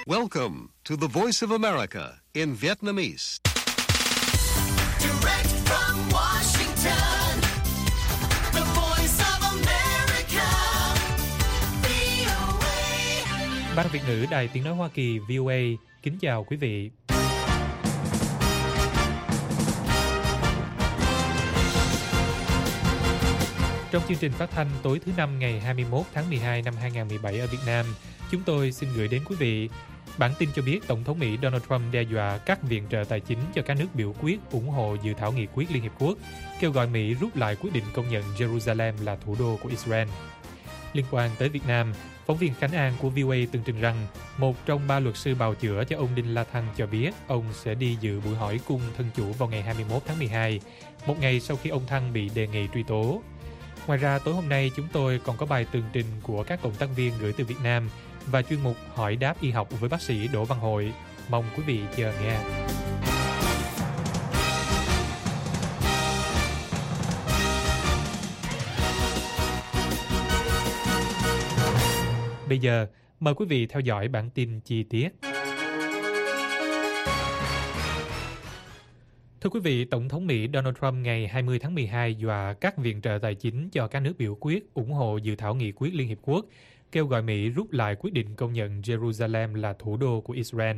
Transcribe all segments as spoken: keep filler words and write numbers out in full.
Welcome to the Voice of America in Vietnamese. Direct from Washington, the Voice of America, vê o a. Ban Việt ngữ Đài Tiếng nói Hoa Kỳ vê o a kính chào quý vị. Trong chương trình phát thanh tối thứ Năm ngày hai mươi mốt tháng mười hai năm hai nghìn không trăm mười bảy ở Việt Nam, chúng tôi xin gửi đến quý vị bản tin cho biết Tổng thống Mỹ Donald Trump đe dọa cắt viện trợ tài chính cho các nước biểu quyết ủng hộ dự thảo nghị quyết Liên Hiệp Quốc, kêu gọi Mỹ rút lại quyết định công nhận Jerusalem là thủ đô của Israel. Liên quan tới Việt Nam, phóng viên Khánh An của vê o a tường trình rằng một trong ba luật sư bào chữa cho ông Đinh La Thăng cho biết ông sẽ đi dự buổi hỏi cung thân chủ vào ngày hai mươi mốt tháng mười hai, một ngày sau khi ông Thăng bị đề nghị truy tố. Ngoài ra, tối hôm nay chúng tôi còn có bài tường trình của các cộng tác viên gửi từ Việt Nam và chuyên mục hỏi đáp y học với bác sĩ Đỗ Văn Hội. Mong quý vị chờ nghe. Bây giờ, mời quý vị theo dõi bản tin chi tiết. Thưa quý vị, Tổng thống Mỹ Donald Trump ngày hai mươi tháng mười hai dọa cắt viện trợ tài chính cho các nước biểu quyết ủng hộ dự thảo nghị quyết Liên Hiệp Quốc, kêu gọi Mỹ rút lại quyết định công nhận Jerusalem là thủ đô của Israel.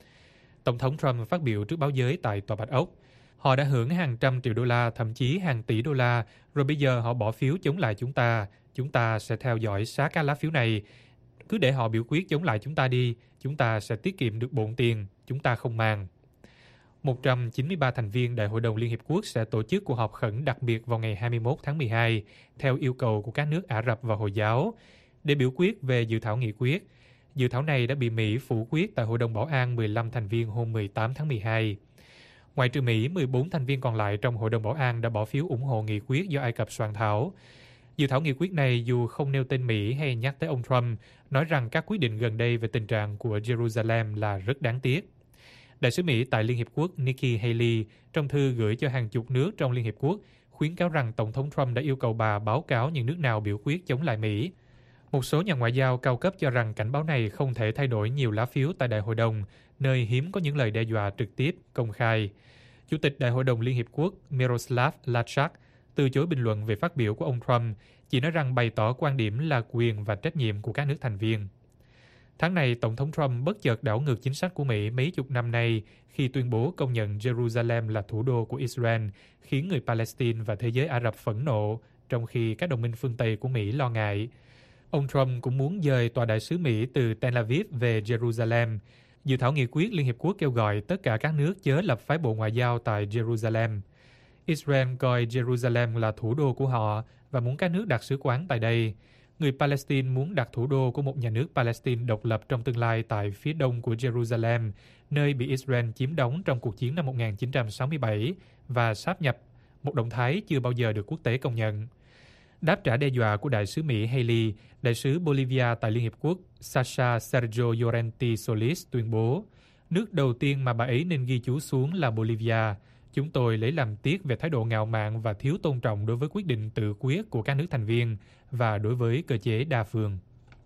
Tổng thống Trump phát biểu trước báo giới tại Tòa Bạch Ốc. Họ đã hưởng hàng trăm triệu đô la, thậm chí hàng tỷ đô la, rồi bây giờ họ bỏ phiếu chống lại chúng ta. Chúng ta sẽ theo dõi sát các lá phiếu này. Cứ để họ biểu quyết chống lại chúng ta đi, chúng ta sẽ tiết kiệm được bộn tiền, chúng ta không màng. một trăm chín mươi ba thành viên Đại hội đồng Liên Hiệp Quốc sẽ tổ chức cuộc họp khẩn đặc biệt vào ngày hai mươi mốt tháng mười hai, theo yêu cầu của các nước Ả Rập và Hồi giáo, để biểu quyết về dự thảo nghị quyết. Dự thảo này đã bị Mỹ phủ quyết tại Hội đồng Bảo an mười lăm thành viên hôm mười tám tháng mười hai. Ngoại trừ Mỹ, mười bốn thành viên còn lại trong Hội đồng Bảo an đã bỏ phiếu ủng hộ nghị quyết do Ai Cập soạn thảo. Dự thảo nghị quyết này dù không nêu tên Mỹ hay nhắc tới ông Trump, nói rằng các quyết định gần đây về tình trạng của Jerusalem là rất đáng tiếc. Đại sứ Mỹ tại Liên Hiệp Quốc Nikki Haley trong thư gửi cho hàng chục nước trong Liên Hiệp Quốc khuyến cáo rằng Tổng thống Trump đã yêu cầu bà báo cáo những nước nào biểu quyết chống lại Mỹ. Một số nhà ngoại giao cao cấp cho rằng cảnh báo này không thể thay đổi nhiều lá phiếu tại Đại hội đồng, nơi hiếm có những lời đe dọa trực tiếp, công khai. Chủ tịch Đại hội đồng Liên Hiệp Quốc Miroslav Lajčák từ chối bình luận về phát biểu của ông Trump, chỉ nói rằng bày tỏ quan điểm là quyền và trách nhiệm của các nước thành viên. Tháng này, Tổng thống Trump bất chợt đảo ngược chính sách của Mỹ mấy chục năm nay khi tuyên bố công nhận Jerusalem là thủ đô của Israel, khiến người Palestine và thế giới Ả Rập phẫn nộ, trong khi các đồng minh phương Tây của Mỹ lo ngại. Ông Trump cũng muốn dời tòa đại sứ Mỹ từ Tel Aviv về Jerusalem. Dự thảo nghị quyết Liên Hiệp Quốc kêu gọi tất cả các nước chớ lập phái bộ ngoại giao tại Jerusalem. Israel coi Jerusalem là thủ đô của họ và muốn các nước đặt sứ quán tại đây. Người Palestine muốn đặt thủ đô của một nhà nước Palestine độc lập trong tương lai tại phía đông của Jerusalem, nơi bị Israel chiếm đóng trong cuộc chiến năm một nghìn chín trăm sáu mươi bảy và sáp nhập, một động thái chưa bao giờ được quốc tế công nhận. Đáp trả đe dọa của đại sứ Mỹ Haley, đại sứ Bolivia tại Liên Hiệp Quốc Sasha Sergio Llorente Solis tuyên bố, nước đầu tiên mà bà ấy nên ghi chú xuống là Bolivia. Chúng tôi lấy làm tiếc về thái độ ngạo mạn và thiếu tôn trọng đối với quyết định tự quyết của các nước thành viên và đối với cơ chế đa phương.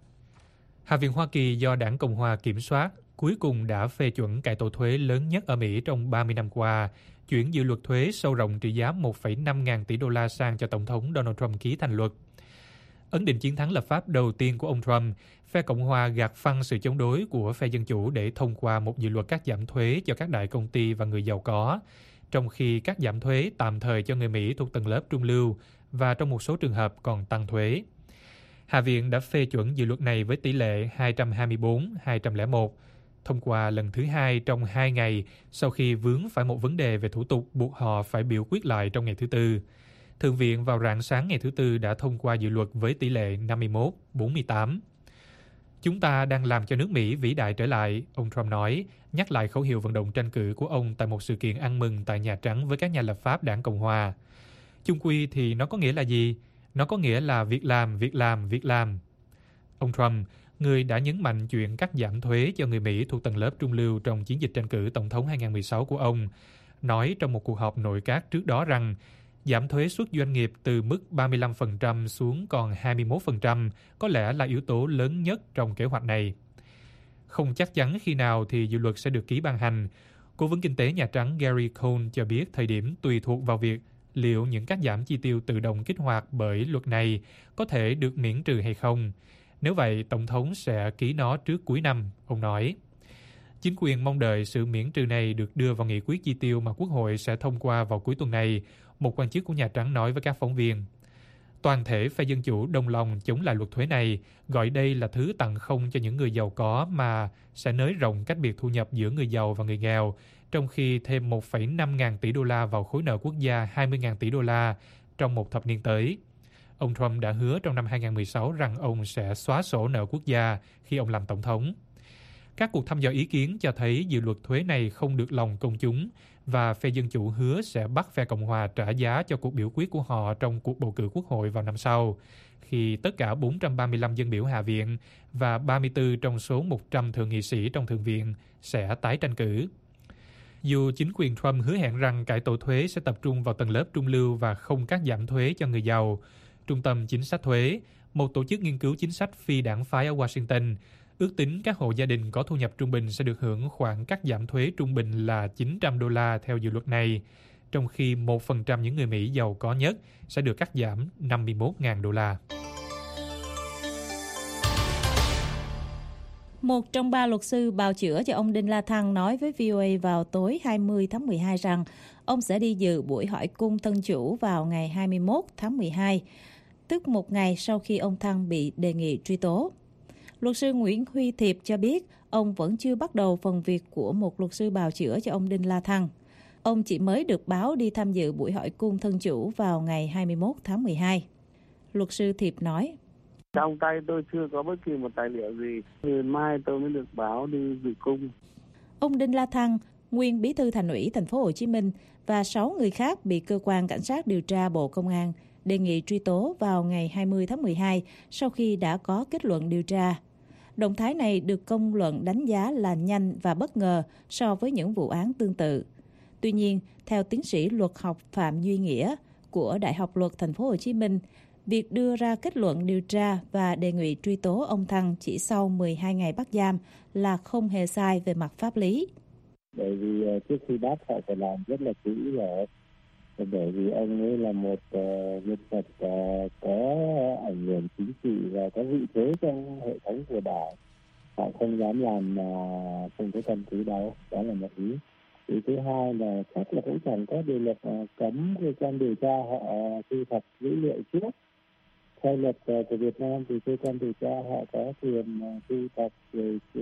Hạ viện Hoa Kỳ do Đảng Cộng hòa kiểm soát cuối cùng đã phê chuẩn cải tổ thuế lớn nhất ở Mỹ trong ba mươi năm qua, chuyển dự luật thuế sâu rộng trị giá một phẩy năm ngàn tỷ đô la sang cho Tổng thống Donald Trump ký thành luật. Ấn định chiến thắng lập pháp đầu tiên của ông Trump, phe Cộng hòa gạt phăng sự chống đối của phe Dân chủ để thông qua một dự luật cắt giảm thuế cho các đại công ty và người giàu có, trong khi cắt giảm thuế tạm thời cho người Mỹ thuộc tầng lớp trung lưu và trong một số trường hợp còn tăng thuế. Hạ viện đã phê chuẩn dự luật này với tỷ lệ hai trăm hai mươi bốn hai trăm lẻ một, thông qua lần thứ hai trong hai ngày sau khi vướng phải một vấn đề về thủ tục buộc họ phải biểu quyết lại trong ngày thứ Tư. Thượng viện vào rạng sáng ngày thứ Tư đã thông qua dự luật với tỷ lệ năm mươi mốt bốn mươi tám. Chúng ta đang làm cho nước Mỹ vĩ đại trở lại, ông Trump nói, nhắc lại khẩu hiệu vận động tranh cử của ông tại một sự kiện ăn mừng tại Nhà Trắng với các nhà lập pháp Đảng Cộng hòa. Chung quy thì nó có nghĩa là gì? Nó có nghĩa là việc làm, việc làm, việc làm. Ông Trump, người đã nhấn mạnh chuyện cắt giảm thuế cho người Mỹ thuộc tầng lớp trung lưu trong chiến dịch tranh cử Tổng thống hai nghìn không trăm mười sáu của ông, nói trong một cuộc họp nội các trước đó rằng giảm thuế suất doanh nghiệp từ mức ba mươi lăm phần trăm xuống còn hai mươi mốt phần trăm có lẽ là yếu tố lớn nhất trong kế hoạch này. Không chắc chắn khi nào thì dự luật sẽ được ký ban hành. Cố vấn kinh tế Nhà Trắng Gary Cohn cho biết thời điểm tùy thuộc vào việc liệu những cắt giảm chi tiêu tự động kích hoạt bởi luật này có thể được miễn trừ hay không. Nếu vậy, Tổng thống sẽ ký nó trước cuối năm, ông nói. Chính quyền mong đợi sự miễn trừ này được đưa vào nghị quyết chi tiêu mà Quốc hội sẽ thông qua vào cuối tuần này, một quan chức của Nhà Trắng nói với các phóng viên. Toàn thể phe Dân Chủ đồng lòng chống lại luật thuế này, gọi đây là thứ tặng không cho những người giàu có mà sẽ nới rộng cách biệt thu nhập giữa người giàu và người nghèo, trong khi thêm một phẩy năm ngàn tỷ đô la vào khối nợ quốc gia hai mươi ngàn tỷ đô la trong một thập niên tới. Ông Trump đã hứa trong năm hai nghìn mười sáu rằng ông sẽ xóa sổ nợ quốc gia khi ông làm tổng thống. Các cuộc thăm dò ý kiến cho thấy dự luật thuế này không được lòng công chúng và phe Dân Chủ hứa sẽ bắt phe Cộng hòa trả giá cho cuộc biểu quyết của họ trong cuộc bầu cử quốc hội vào năm sau, khi tất cả bốn trăm ba mươi lăm dân biểu Hạ viện và ba mươi tư trong số một trăm thượng nghị sĩ trong Thượng viện sẽ tái tranh cử. Dù chính quyền Trump hứa hẹn rằng cải tổ thuế sẽ tập trung vào tầng lớp trung lưu và không cắt giảm thuế cho người giàu, Trung tâm Chính sách Thuế, một tổ chức nghiên cứu chính sách phi đảng phái ở Washington, ước tính các hộ gia đình có thu nhập trung bình sẽ được hưởng khoản cắt giảm thuế trung bình là chín trăm đô la theo dự luật này, trong khi một phần trăm những người Mỹ giàu có nhất sẽ được cắt giảm năm mươi mốt nghìn đô la. Một trong ba luật sư bào chữa cho ông Đinh La Thăng nói với vê o a vào tối hai mươi tháng mười hai rằng ông sẽ đi dự buổi hỏi cung thân chủ vào ngày hai mươi mốt tháng mười hai, tức một ngày sau khi ông Thăng bị đề nghị truy tố. Luật sư Nguyễn Huy Thiệp cho biết ông vẫn chưa bắt đầu phần việc của một luật sư bào chữa cho ông Đinh La Thăng. Ông chỉ mới được báo đi tham dự buổi hỏi cung thân chủ vào ngày hai mươi mốt tháng mười hai. Luật sư Thiệp nói: Trong tay tôi chưa có bất kỳ một tài liệu gì. Ngày mai tôi mới được báo đi dự cung. Ông Đinh La Thăng, nguyên bí thư Thành ủy Thành phố Hồ Chí Minh và sáu người khác bị cơ quan cảnh sát điều tra Bộ Công an đề nghị truy tố vào ngày hai mươi tháng mười hai sau khi đã có kết luận điều tra. Động thái này được công luận đánh giá là nhanh và bất ngờ so với những vụ án tương tự. Tuy nhiên, theo tiến sĩ luật học Phạm Duy Nghĩa của Đại học Luật Thành phố Hồ Chí Minh, việc đưa ra kết luận điều tra và đề nghị truy tố ông Thăng chỉ sau mười hai ngày bắt giam là không hề sai về mặt pháp lý. Bởi vì trước khi bắt họ phải làm rất là kỹ rồi. Bởi vì ông ấy là một uh, nhân vật uh, có ảnh hưởng chính trị và có vị thế trong hệ thống của đảng. Họ không dám làm mà uh, không có căn cứ đâu. Đó là một ý. Ý thứ hai là chắc là cũng chẳng có điều luật uh, cấm cơ quan điều tra họ thu thập dữ liệu trước. Theo luật uh, của Việt Nam thì cơ quan điều tra họ có quyền uh, thu thập rồi uh,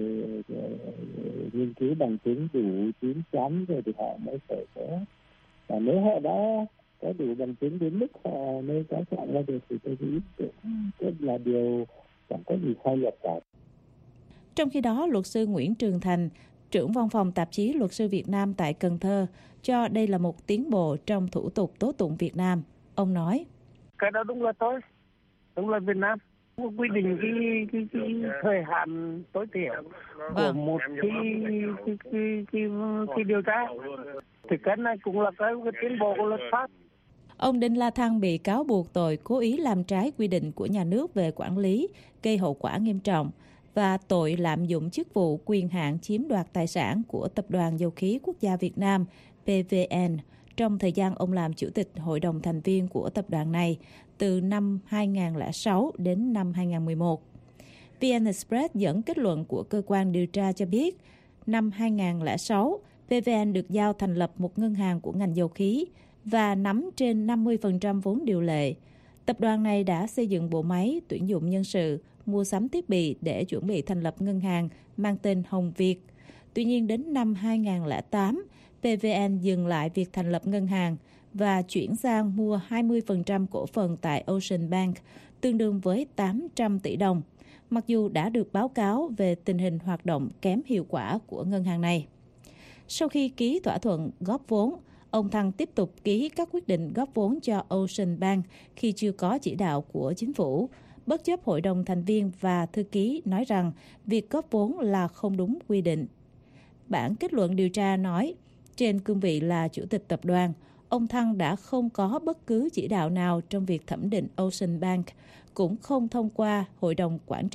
uh, nghiên cứu bằng chứng đủ chín chắn rồi thì họ mới khởi tố. Và nếu họ đã có đủ bằng chứng đến mức họ nơi cáo trạng ra được thì tôi nghĩ rất là điều chẳng có gì sai luật cả. Trong khi đó, luật sư Nguyễn Trường Thành, trưởng văn phòng tạp chí Luật sư Việt Nam tại Cần Thơ, cho đây là một tiến bộ trong thủ tục tố tụng Việt Nam. Ông nói: Cái đó đúng là tôi, đúng là Việt Nam quy định cái, cái, cái thời hạn tối thiểu của một cái, cái, cái, cái, cái điều tra. Thì cái này cũng là cái, cái tiến bộ của luật pháp. Ông Đinh La Thăng bị cáo buộc tội cố ý làm trái quy định của nhà nước về quản lý, gây hậu quả nghiêm trọng và tội lạm dụng chức vụ quyền hạn chiếm đoạt tài sản của Tập đoàn Dầu khí Quốc gia Việt Nam pê vê en trong thời gian ông làm chủ tịch hội đồng thành viên của tập đoàn này từ năm hai nghìn không trăm lẻ sáu đến năm hai nghìn không trăm mười một. vê en Express dẫn kết luận của cơ quan điều tra cho biết, năm hai nghìn không trăm lẻ sáu, pê vê en được giao thành lập một ngân hàng của ngành dầu khí và nắm trên năm mươi phần trăm vốn điều lệ. Tập đoàn này đã xây dựng bộ máy, tuyển dụng nhân sự, mua sắm thiết bị để chuẩn bị thành lập ngân hàng mang tên Hồng Việt. Tuy nhiên đến năm hai nghìn không trăm lẻ tám, pê vê en dừng lại việc thành lập ngân hàng và chuyển sang mua hai mươi phần trăm cổ phần tại Ocean Bank, tương đương với tám trăm tỷ đồng, mặc dù đã được báo cáo về tình hình hoạt động kém hiệu quả của ngân hàng này. Sau khi ký thỏa thuận góp vốn, ông Thăng tiếp tục ký các quyết định góp vốn cho Ocean Bank khi chưa có chỉ đạo của chính phủ, bất chấp hội đồng thành viên và thư ký nói rằng việc góp vốn là không đúng quy định. Bản kết luận điều tra nói, trên cương vị là chủ tịch tập đoàn, ông Thăng đã không có bất cứ chỉ đạo nào trong việc thẩm định Ocean Bank, cũng không thông qua hội đồng quản trị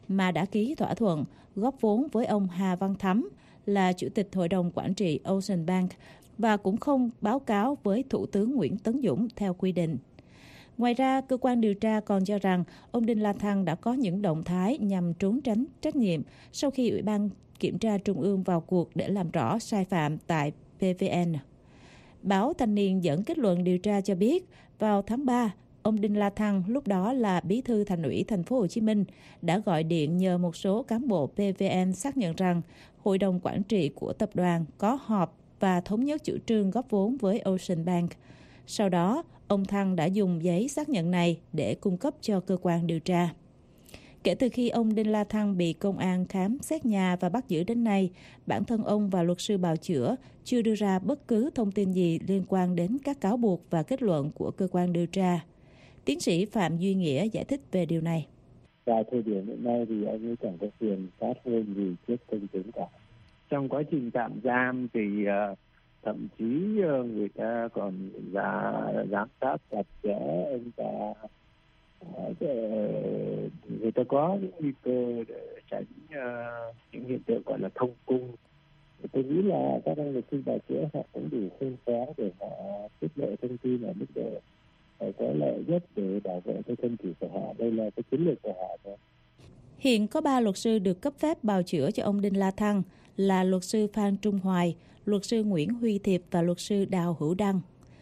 mà đã ký thỏa thuận góp vốn với ông Hà Văn Thắm là Chủ tịch Hội đồng Quản trị Ocean Bank và cũng không báo cáo với Thủ tướng Nguyễn Tấn Dũng theo quy định. Ngoài ra, cơ quan điều tra còn cho rằng ông Đinh La Thăng đã có những động thái nhằm trốn tránh trách nhiệm sau khi Ủy ban Kiểm tra Trung ương vào cuộc để làm rõ sai phạm tại pê vê en. Báo Thanh niên dẫn kết luận điều tra cho biết, vào tháng ba, ông Đinh La Thăng, lúc đó là Bí thư Thành ủy Thành phố Hồ Chí Minh, đã gọi điện nhờ một số cán bộ pê vê en xác nhận rằng Hội đồng Quản trị của tập đoàn có họp và thống nhất chủ trương góp vốn với Ocean Bank. Sau đó, ông Thăng đã dùng giấy xác nhận này để cung cấp cho cơ quan điều tra. Kể từ khi ông Đinh La Thăng bị công an khám xét nhà và bắt giữ đến nay, bản thân ông và luật sư bào chữa chưa đưa ra bất cứ thông tin gì liên quan đến các cáo buộc và kết luận của cơ quan điều tra. Tiến sĩ Phạm Duy Nghĩa giải thích về điều này. Tại thời điểm hiện nay thì ông ấy chẳng có quyền phát ngôn gì trước công chúng cả. Trong quá trình tạm giam thì uh, thậm chí uh, người ta còn ra giám sát chặt chẽ ông ta. Uh, người ta có những nguy cơ để tránh uh, những hiện tượng gọi là thông cung. Tôi nghĩ là các anh luật sư bào chữa họ cũng đủ khôn khéo để họ tiết lộ thông tin ở mức độ có lợi nhất để bảo vệ cái thân chủ của họ. Đây là cái chiến lược của họ thôi. Hiện có ba luật sư được cấp phép bào chữa cho ông Đinh La Thăng là luật sư Phan Trung Hoài, luật sư Nguyễn Huy Thiệp và luật sư Đào Hữu Đăng.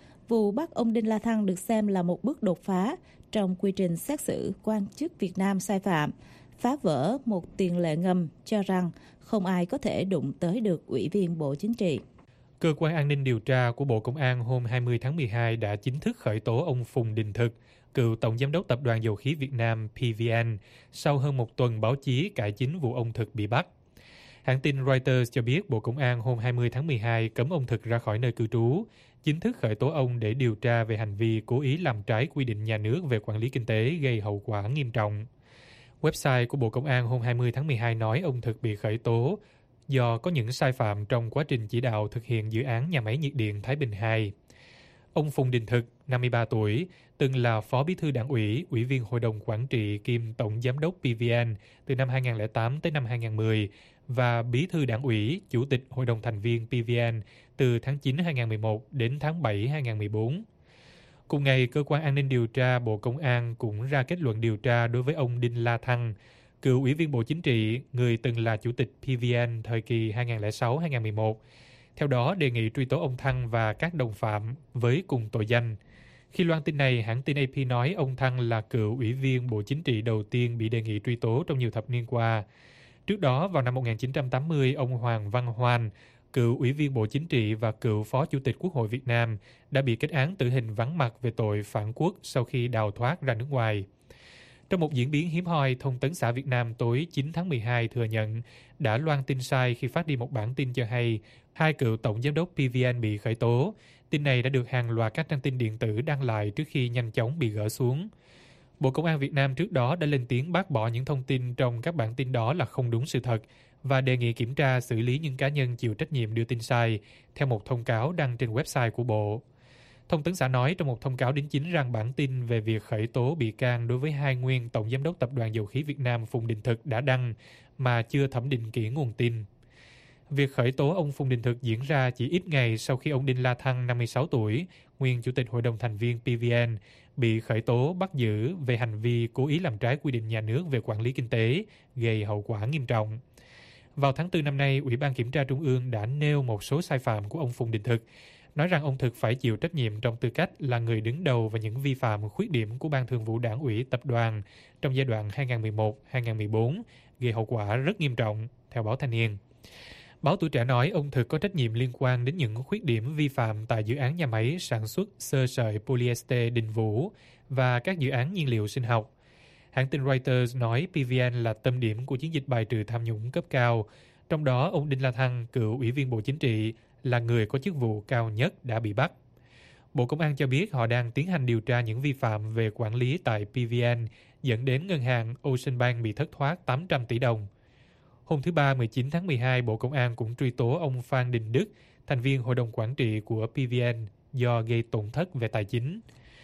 Vụ bắt ông Đinh La Thăng được xem là một bước đột phá trong quy trình xét xử quan chức Việt Nam sai phạm, phá vỡ một tiền lệ ngầm cho rằng không ai có thể đụng tới được Ủy viên Bộ Chính trị. Cơ quan an ninh điều tra của Bộ Công an hôm hai mươi tháng mười hai đã chính thức khởi tố ông Phùng Đình Thực, cựu Tổng Giám đốc Tập đoàn Dầu khí Việt Nam pê vê en, sau hơn một tuần báo chí cải chính vụ ông Thực bị bắt. Hãng tin Reuters cho biết Bộ Công an hôm hai mươi tháng mười hai cấm ông Thực ra khỏi nơi cư trú, chính thức khởi tố ông để điều tra về hành vi cố ý làm trái quy định nhà nước về quản lý kinh tế gây hậu quả nghiêm trọng. Website của Bộ Công an hôm hai mươi tháng mười hai nói ông Thực bị khởi tố do có những sai phạm trong quá trình chỉ đạo thực hiện dự án nhà máy nhiệt điện Thái Bình hai. Ông Phùng Đình Thực, năm mươi ba tuổi, từng là Phó Bí thư Đảng ủy, Ủy viên Hội đồng Quản trị kiêm Tổng Giám đốc pê vê en từ năm hai nghìn không trăm lẻ tám tới năm hai nghìn không trăm mười và Bí thư Đảng ủy, Chủ tịch Hội đồng thành viên pê vê en từ tháng chín năm hai nghìn không trăm mười một đến tháng bảy năm hai nghìn không trăm mười bốn. Cùng ngày, Cơ quan An ninh điều tra Bộ Công an cũng ra kết luận điều tra đối với ông Đinh La Thăng, cựu Ủy viên Bộ Chính trị, người từng là Chủ tịch pê vê en thời kỳ hai nghìn không trăm lẻ sáu đến hai nghìn không trăm mười một. Theo đó, đề nghị truy tố ông Thăng và các đồng phạm với cùng tội danh. Khi loan tin này, hãng tin a pê nói ông Thăng là cựu Ủy viên Bộ Chính trị đầu tiên bị đề nghị truy tố trong nhiều thập niên qua. Trước đó, vào năm một nghìn chín trăm tám mươi, ông Hoàng Văn Hoan, cựu Ủy viên Bộ Chính trị và cựu Phó Chủ tịch Quốc hội Việt Nam, đã bị kết án tử hình vắng mặt về tội phản quốc sau khi đào thoát ra nước ngoài. Trong một diễn biến hiếm hoi, Thông tấn xã Việt Nam tối chín tháng mười hai thừa nhận đã loan tin sai khi phát đi một bản tin cho hay hai cựu tổng giám đốc pê vê en bị khởi tố. Tin này đã được hàng loạt các trang tin điện tử đăng lại trước khi nhanh chóng bị gỡ xuống. Bộ Công an Việt Nam trước đó đã lên tiếng bác bỏ những thông tin trong các bản tin đó là không đúng sự thật và đề nghị kiểm tra xử lý những cá nhân chịu trách nhiệm đưa tin sai, theo một thông cáo đăng trên website của Bộ. Thông tấn xã nói trong một thông cáo đính chính rằng bản tin về việc khởi tố bị can đối với hai nguyên Tổng Giám đốc Tập đoàn Dầu khí Việt Nam Phùng Đình Thực đã đăng mà chưa thẩm định kỹ nguồn tin. Việc khởi tố ông Phùng Đình Thực diễn ra chỉ ít ngày sau khi ông Đinh La Thăng, năm mươi sáu tuổi, nguyên Chủ tịch Hội đồng thành viên pê vê en, bị khởi tố bắt giữ về hành vi cố ý làm trái quy định nhà nước về quản lý kinh tế, gây hậu quả nghiêm trọng. Vào tháng tư năm nay, Ủy ban Kiểm tra Trung ương đã nêu một số sai phạm của ông Phùng Đình Thực, nói rằng ông Thực phải chịu trách nhiệm trong tư cách là người đứng đầu và những vi phạm khuyết điểm của Ban Thường vụ Đảng ủy Tập đoàn trong giai đoạn hai nghìn không trăm mười một đến hai nghìn không trăm mười bốn, gây hậu quả rất nghiêm trọng, theo báo Thanh niên. Báo Tuổi Trẻ nói ông Thực có trách nhiệm liên quan đến những khuyết điểm vi phạm tại dự án nhà máy sản xuất xơ sợi polyester Đình Vũ và các dự án nhiên liệu sinh học. Hãng tin Reuters nói pê vê en là tâm điểm của chiến dịch bài trừ tham nhũng cấp cao, trong đó ông Đinh La Thăng, cựu Ủy viên Bộ Chính trị, là người có chức vụ cao nhất đã bị bắt. Bộ Công an cho biết họ đang tiến hành điều tra những vi phạm về quản lý tại pê vê en dẫn đến ngân hàng Ocean Bank bị thất thoát tám trăm tỷ đồng. Hôm thứ Ba, mười chín tháng mười hai, Bộ Công an cũng truy tố ông Phan Đình Đức, thành viên Hội đồng Quản trị của pê vê en, do gây tổn thất về tài chính.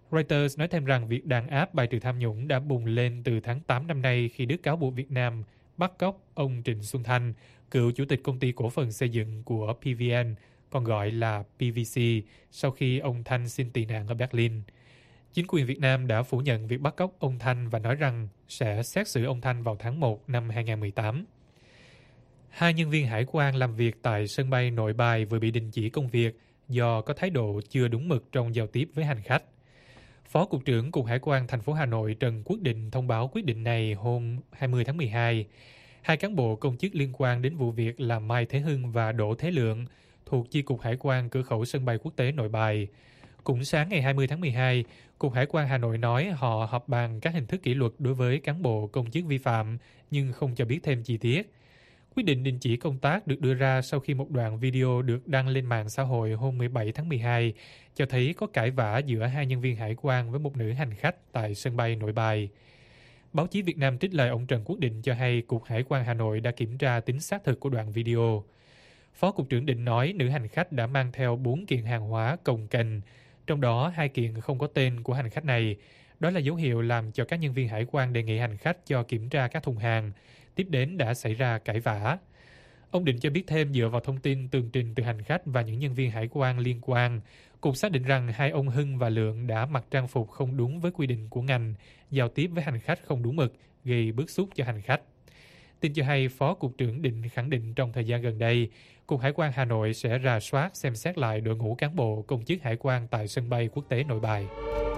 Reuters nói thêm rằng việc đàn áp bài trừ tham nhũng đã bùng lên từ tháng tám năm nay khi Đức cáo buộc Việt Nam bắt cóc ông Trịnh Xuân Thanh, cựu chủ tịch công ty cổ phần xây dựng của pê vê en, còn gọi là pê vê xê, sau khi ông Thanh xin tị nạn ở Berlin. Chính quyền Việt Nam đã phủ nhận việc bắt cóc ông Thanh và nói rằng sẽ xét xử ông Thanh vào tháng một năm hai nghìn mười tám. Hai nhân viên hải quan làm việc tại sân bay Nội Bài vừa bị đình chỉ công việc do có thái độ chưa đúng mực trong giao tiếp với hành khách. Phó Cục trưởng Cục Hải quan thành phố Hà Nội Trần Quốc Định thông báo quyết định này hôm hai mươi tháng mười hai. Hai cán bộ công chức liên quan đến vụ việc là Mai Thế Hưng và Đỗ Thế Lượng thuộc Chi cục Hải quan cửa khẩu sân bay quốc tế Nội Bài. Cũng sáng ngày hai mươi tháng mười hai, Cục Hải quan Hà Nội nói họ họp bàn các hình thức kỷ luật đối với cán bộ công chức vi phạm nhưng không cho biết thêm chi tiết. Quyết định đình chỉ công tác được đưa ra sau khi một đoạn video được đăng lên mạng xã hội hôm mười bảy tháng mười hai cho thấy có cãi vã giữa hai nhân viên hải quan với một nữ hành khách tại sân bay Nội Bài. Báo chí Việt Nam trích lời ông Trần Quốc Định cho hay Cục Hải quan Hà Nội đã kiểm tra tính xác thực của đoạn video. Phó Cục trưởng Định nói nữ hành khách đã mang theo bốn kiện hàng hóa cồng kềnh, trong đó hai kiện không có tên của hành khách này. Đó là dấu hiệu làm cho các nhân viên hải quan đề nghị hành khách cho kiểm tra các thùng hàng. Tiếp đến đã xảy ra cãi vã. Ông Định cho biết thêm dựa vào thông tin tường trình từ hành khách và những nhân viên hải quan liên quan, Cục xác định rằng hai ông Hưng và Lượng đã mặc trang phục không đúng với quy định của ngành, giao tiếp với hành khách không đúng mực, gây bức xúc cho hành khách. Tin cho hay Phó Cục trưởng Định khẳng định trong thời gian gần đây, Cục Hải quan Hà Nội sẽ rà soát xem xét lại đội ngũ cán bộ công chức hải quan tại sân bay quốc tế Nội Bài.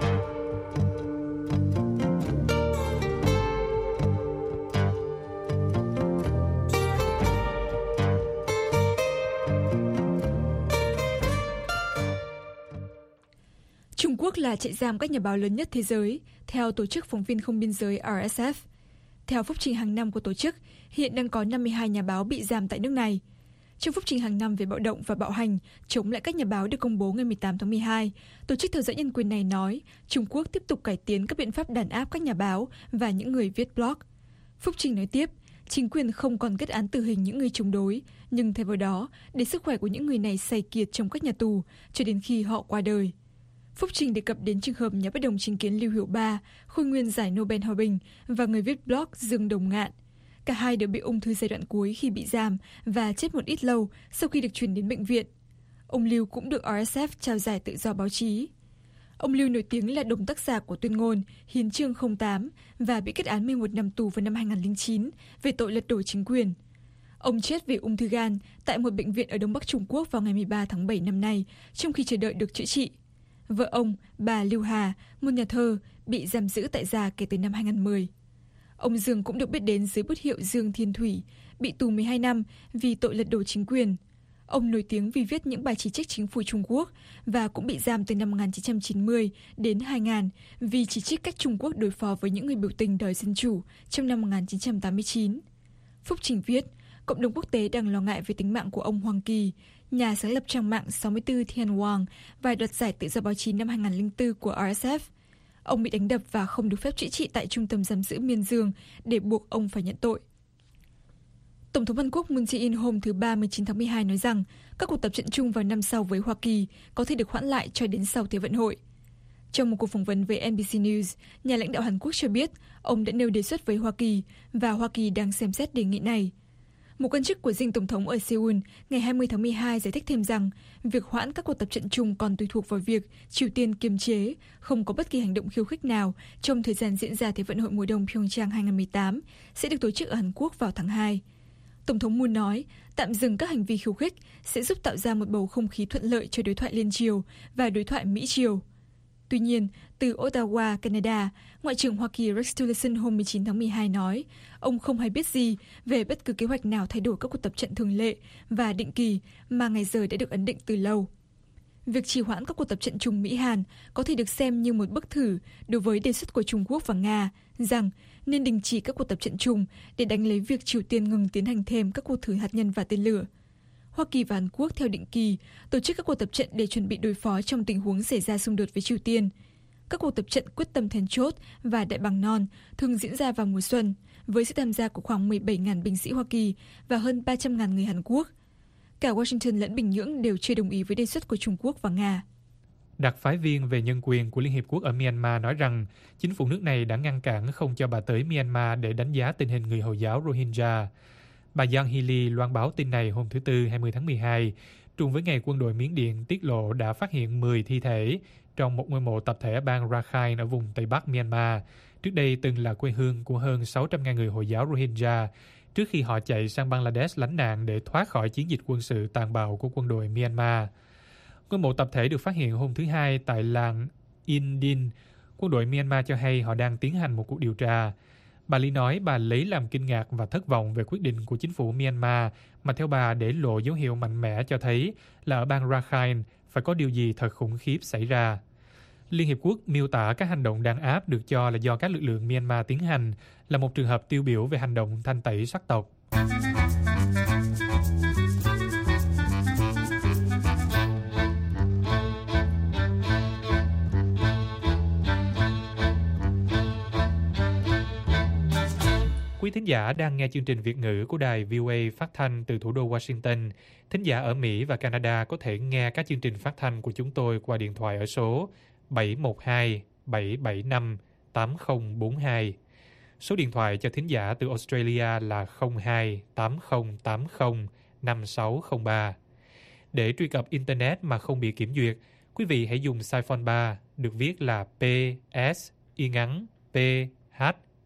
Trung Quốc là trại giam các nhà báo lớn nhất thế giới, theo Tổ chức Phóng viên Không Biên giới R S F. Theo phúc trình hàng năm của tổ chức, hiện đang có năm mươi hai nhà báo bị giam tại nước này. Trong phúc trình hàng năm về bạo động và bạo hành chống lại các nhà báo được công bố ngày mười tám tháng mười hai, Tổ chức theo dõi nhân quyền này nói Trung Quốc tiếp tục cải tiến các biện pháp đàn áp các nhà báo và những người viết blog. Phúc trình nói tiếp, chính quyền không còn kết án tử hình những người chống đối, nhưng thay vào đó, để sức khỏe của những người này say kiệt trong các nhà tù cho đến khi họ qua đời. Phúc trình đề cập đến trường hợp nhà bất đồng chính kiến Lưu Hiểu Ba, khôi nguyên giải Nobel Hòa bình, và người viết blog Dương Đồng Ngạn. Cả hai đều bị ung thư giai đoạn cuối khi bị giam và chết một ít lâu sau khi được chuyển đến bệnh viện. Ông Lưu cũng được R S F trao giải tự do báo chí. Ông Lưu nổi tiếng là đồng tác giả của tuyên ngôn Hiến chương không tám và bị kết án mười một năm tù vào năm hai nghìn không trăm lẻ chín về tội lật đổ chính quyền. Ông chết vì ung thư gan tại một bệnh viện ở Đông Bắc Trung Quốc vào ngày mười ba tháng bảy năm nay, trong khi chờ đợi được chữa trị. Vợ ông, bà Lưu Hà, một nhà thơ, bị giam giữ tại gia kể từ năm hai nghìn không trăm mười. Ông Dương cũng được biết đến dưới bút hiệu Dương Thiên Thủy, bị tù mười hai năm vì tội lật đổ chính quyền. Ông nổi tiếng vì viết những bài chỉ trích chính phủ Trung Quốc và cũng bị giam từ năm một nghìn chín trăm chín mươi đến hai nghìn vì chỉ trích cách Trung Quốc đối phó với những người biểu tình đòi dân chủ trong năm một nghìn chín trăm tám mươi chín. Phúc trình viết, cộng đồng quốc tế đang lo ngại về tính mạng của ông Hoàng Kỳ, nhà sáng lập trang mạng sáu mươi tư Thiên Hoàng và đoạt giải tự do báo chí năm hai nghìn không trăm lẻ bốn của R S F. Ông bị đánh đập và không được phép chữa trị tại trung tâm giam giữ Miên Dương để buộc ông phải nhận tội. Tổng thống Hàn Quốc Moon Jae-in hôm thứ Ba mười chín tháng mười hai nói rằng các cuộc tập trận chung vào năm sau với Hoa Kỳ có thể được hoãn lại cho đến sau Thế vận hội. Trong một cuộc phỏng vấn với N B C News, nhà lãnh đạo Hàn Quốc cho biết ông đã nêu đề xuất với Hoa Kỳ và Hoa Kỳ đang xem xét đề nghị này. Một quan chức của dinh tổng thống ở Seoul ngày hai mươi tháng mười hai giải thích thêm rằng việc hoãn các cuộc tập trận chung còn tùy thuộc vào việc Triều Tiên kiềm chế, không có bất kỳ hành động khiêu khích nào trong thời gian diễn ra Thế vận hội mùa đông Pyeongchang hai nghìn không trăm mười tám sẽ được tổ chức ở Hàn Quốc vào tháng hai. Tổng thống Moon nói, tạm dừng các hành vi khiêu khích sẽ giúp tạo ra một bầu không khí thuận lợi cho đối thoại liên triều và đối thoại Mỹ-triều. Tuy nhiên, từ Ottawa, Canada, Ngoại trưởng Hoa Kỳ Rex Tillerson hôm mười chín tháng mười hai nói ông không hay biết gì về bất cứ kế hoạch nào thay đổi các cuộc tập trận thường lệ và định kỳ mà ngày giờ đã được ấn định từ lâu. Việc trì hoãn các cuộc tập trận chung Mỹ-Hàn có thể được xem như một bước thử đối với đề xuất của Trung Quốc và Nga rằng nên đình chỉ các cuộc tập trận chung để đánh lấy việc Triều Tiên ngừng tiến hành thêm các cuộc thử hạt nhân và tên lửa. Hoa Kỳ và Hàn Quốc theo định kỳ tổ chức các cuộc tập trận để chuẩn bị đối phó trong tình huống xảy ra xung đột với Triều Tiên. Các cuộc tập trận quyết tâm then chốt và đại bàng non thường diễn ra vào mùa xuân với sự tham gia của khoảng mười bảy nghìn binh sĩ Hoa Kỳ và hơn ba trăm nghìn người Hàn Quốc. Cả Washington lẫn Bình Nhưỡng đều chưa đồng ý với đề xuất của Trung Quốc và Nga. Đặc phái viên về nhân quyền của Liên Hiệp Quốc ở Myanmar nói rằng chính phủ nước này đã ngăn cản không cho bà tới Myanmar để đánh giá tình hình người Hồi giáo Rohingya. Bà Yang Hee loan báo tin này hôm thứ Tư hai mươi tháng mười hai, trùng với ngày quân đội Miến Điện tiết lộ đã phát hiện mười thi thể trong một ngôi mộ tập thể ở bang Rakhine ở vùng Tây Bắc Myanmar, trước đây từng là quê hương của hơn sáu trăm nghìn người Hồi giáo Rohingya, trước khi họ chạy sang Bangladesh lánh nạn để thoát khỏi chiến dịch quân sự tàn bạo của quân đội Myanmar. Ngôi mộ tập thể được phát hiện hôm thứ Hai tại làng Indin. Quân đội Myanmar cho hay họ đang tiến hành một cuộc điều tra. Bà Lee nói bà lấy làm kinh ngạc và thất vọng về quyết định của chính phủ Myanmar, mà theo bà để lộ dấu hiệu mạnh mẽ cho thấy là ở bang Rakhine phải có điều gì thật khủng khiếp xảy ra. Liên Hiệp Quốc miêu tả các hành động đàn áp được cho là do các lực lượng Myanmar tiến hành là một trường hợp tiêu biểu về hành động thanh tẩy sắc tộc. Quý thính giả đang nghe chương trình Việt ngữ của đài vê o a phát thanh từ thủ đô Washington. Thính giả ở Mỹ và Canada có thể nghe các chương trình phát thanh của chúng tôi qua điện thoại ở số bảy một hai bảy bảy năm tám không bốn hai. Số điện thoại cho thính giả từ Australia là không hai tám không tám không năm sáu không ba. Để truy cập Internet mà không bị kiểm duyệt, quý vị hãy dùng Siphon ba, được viết là P S y ngắn P H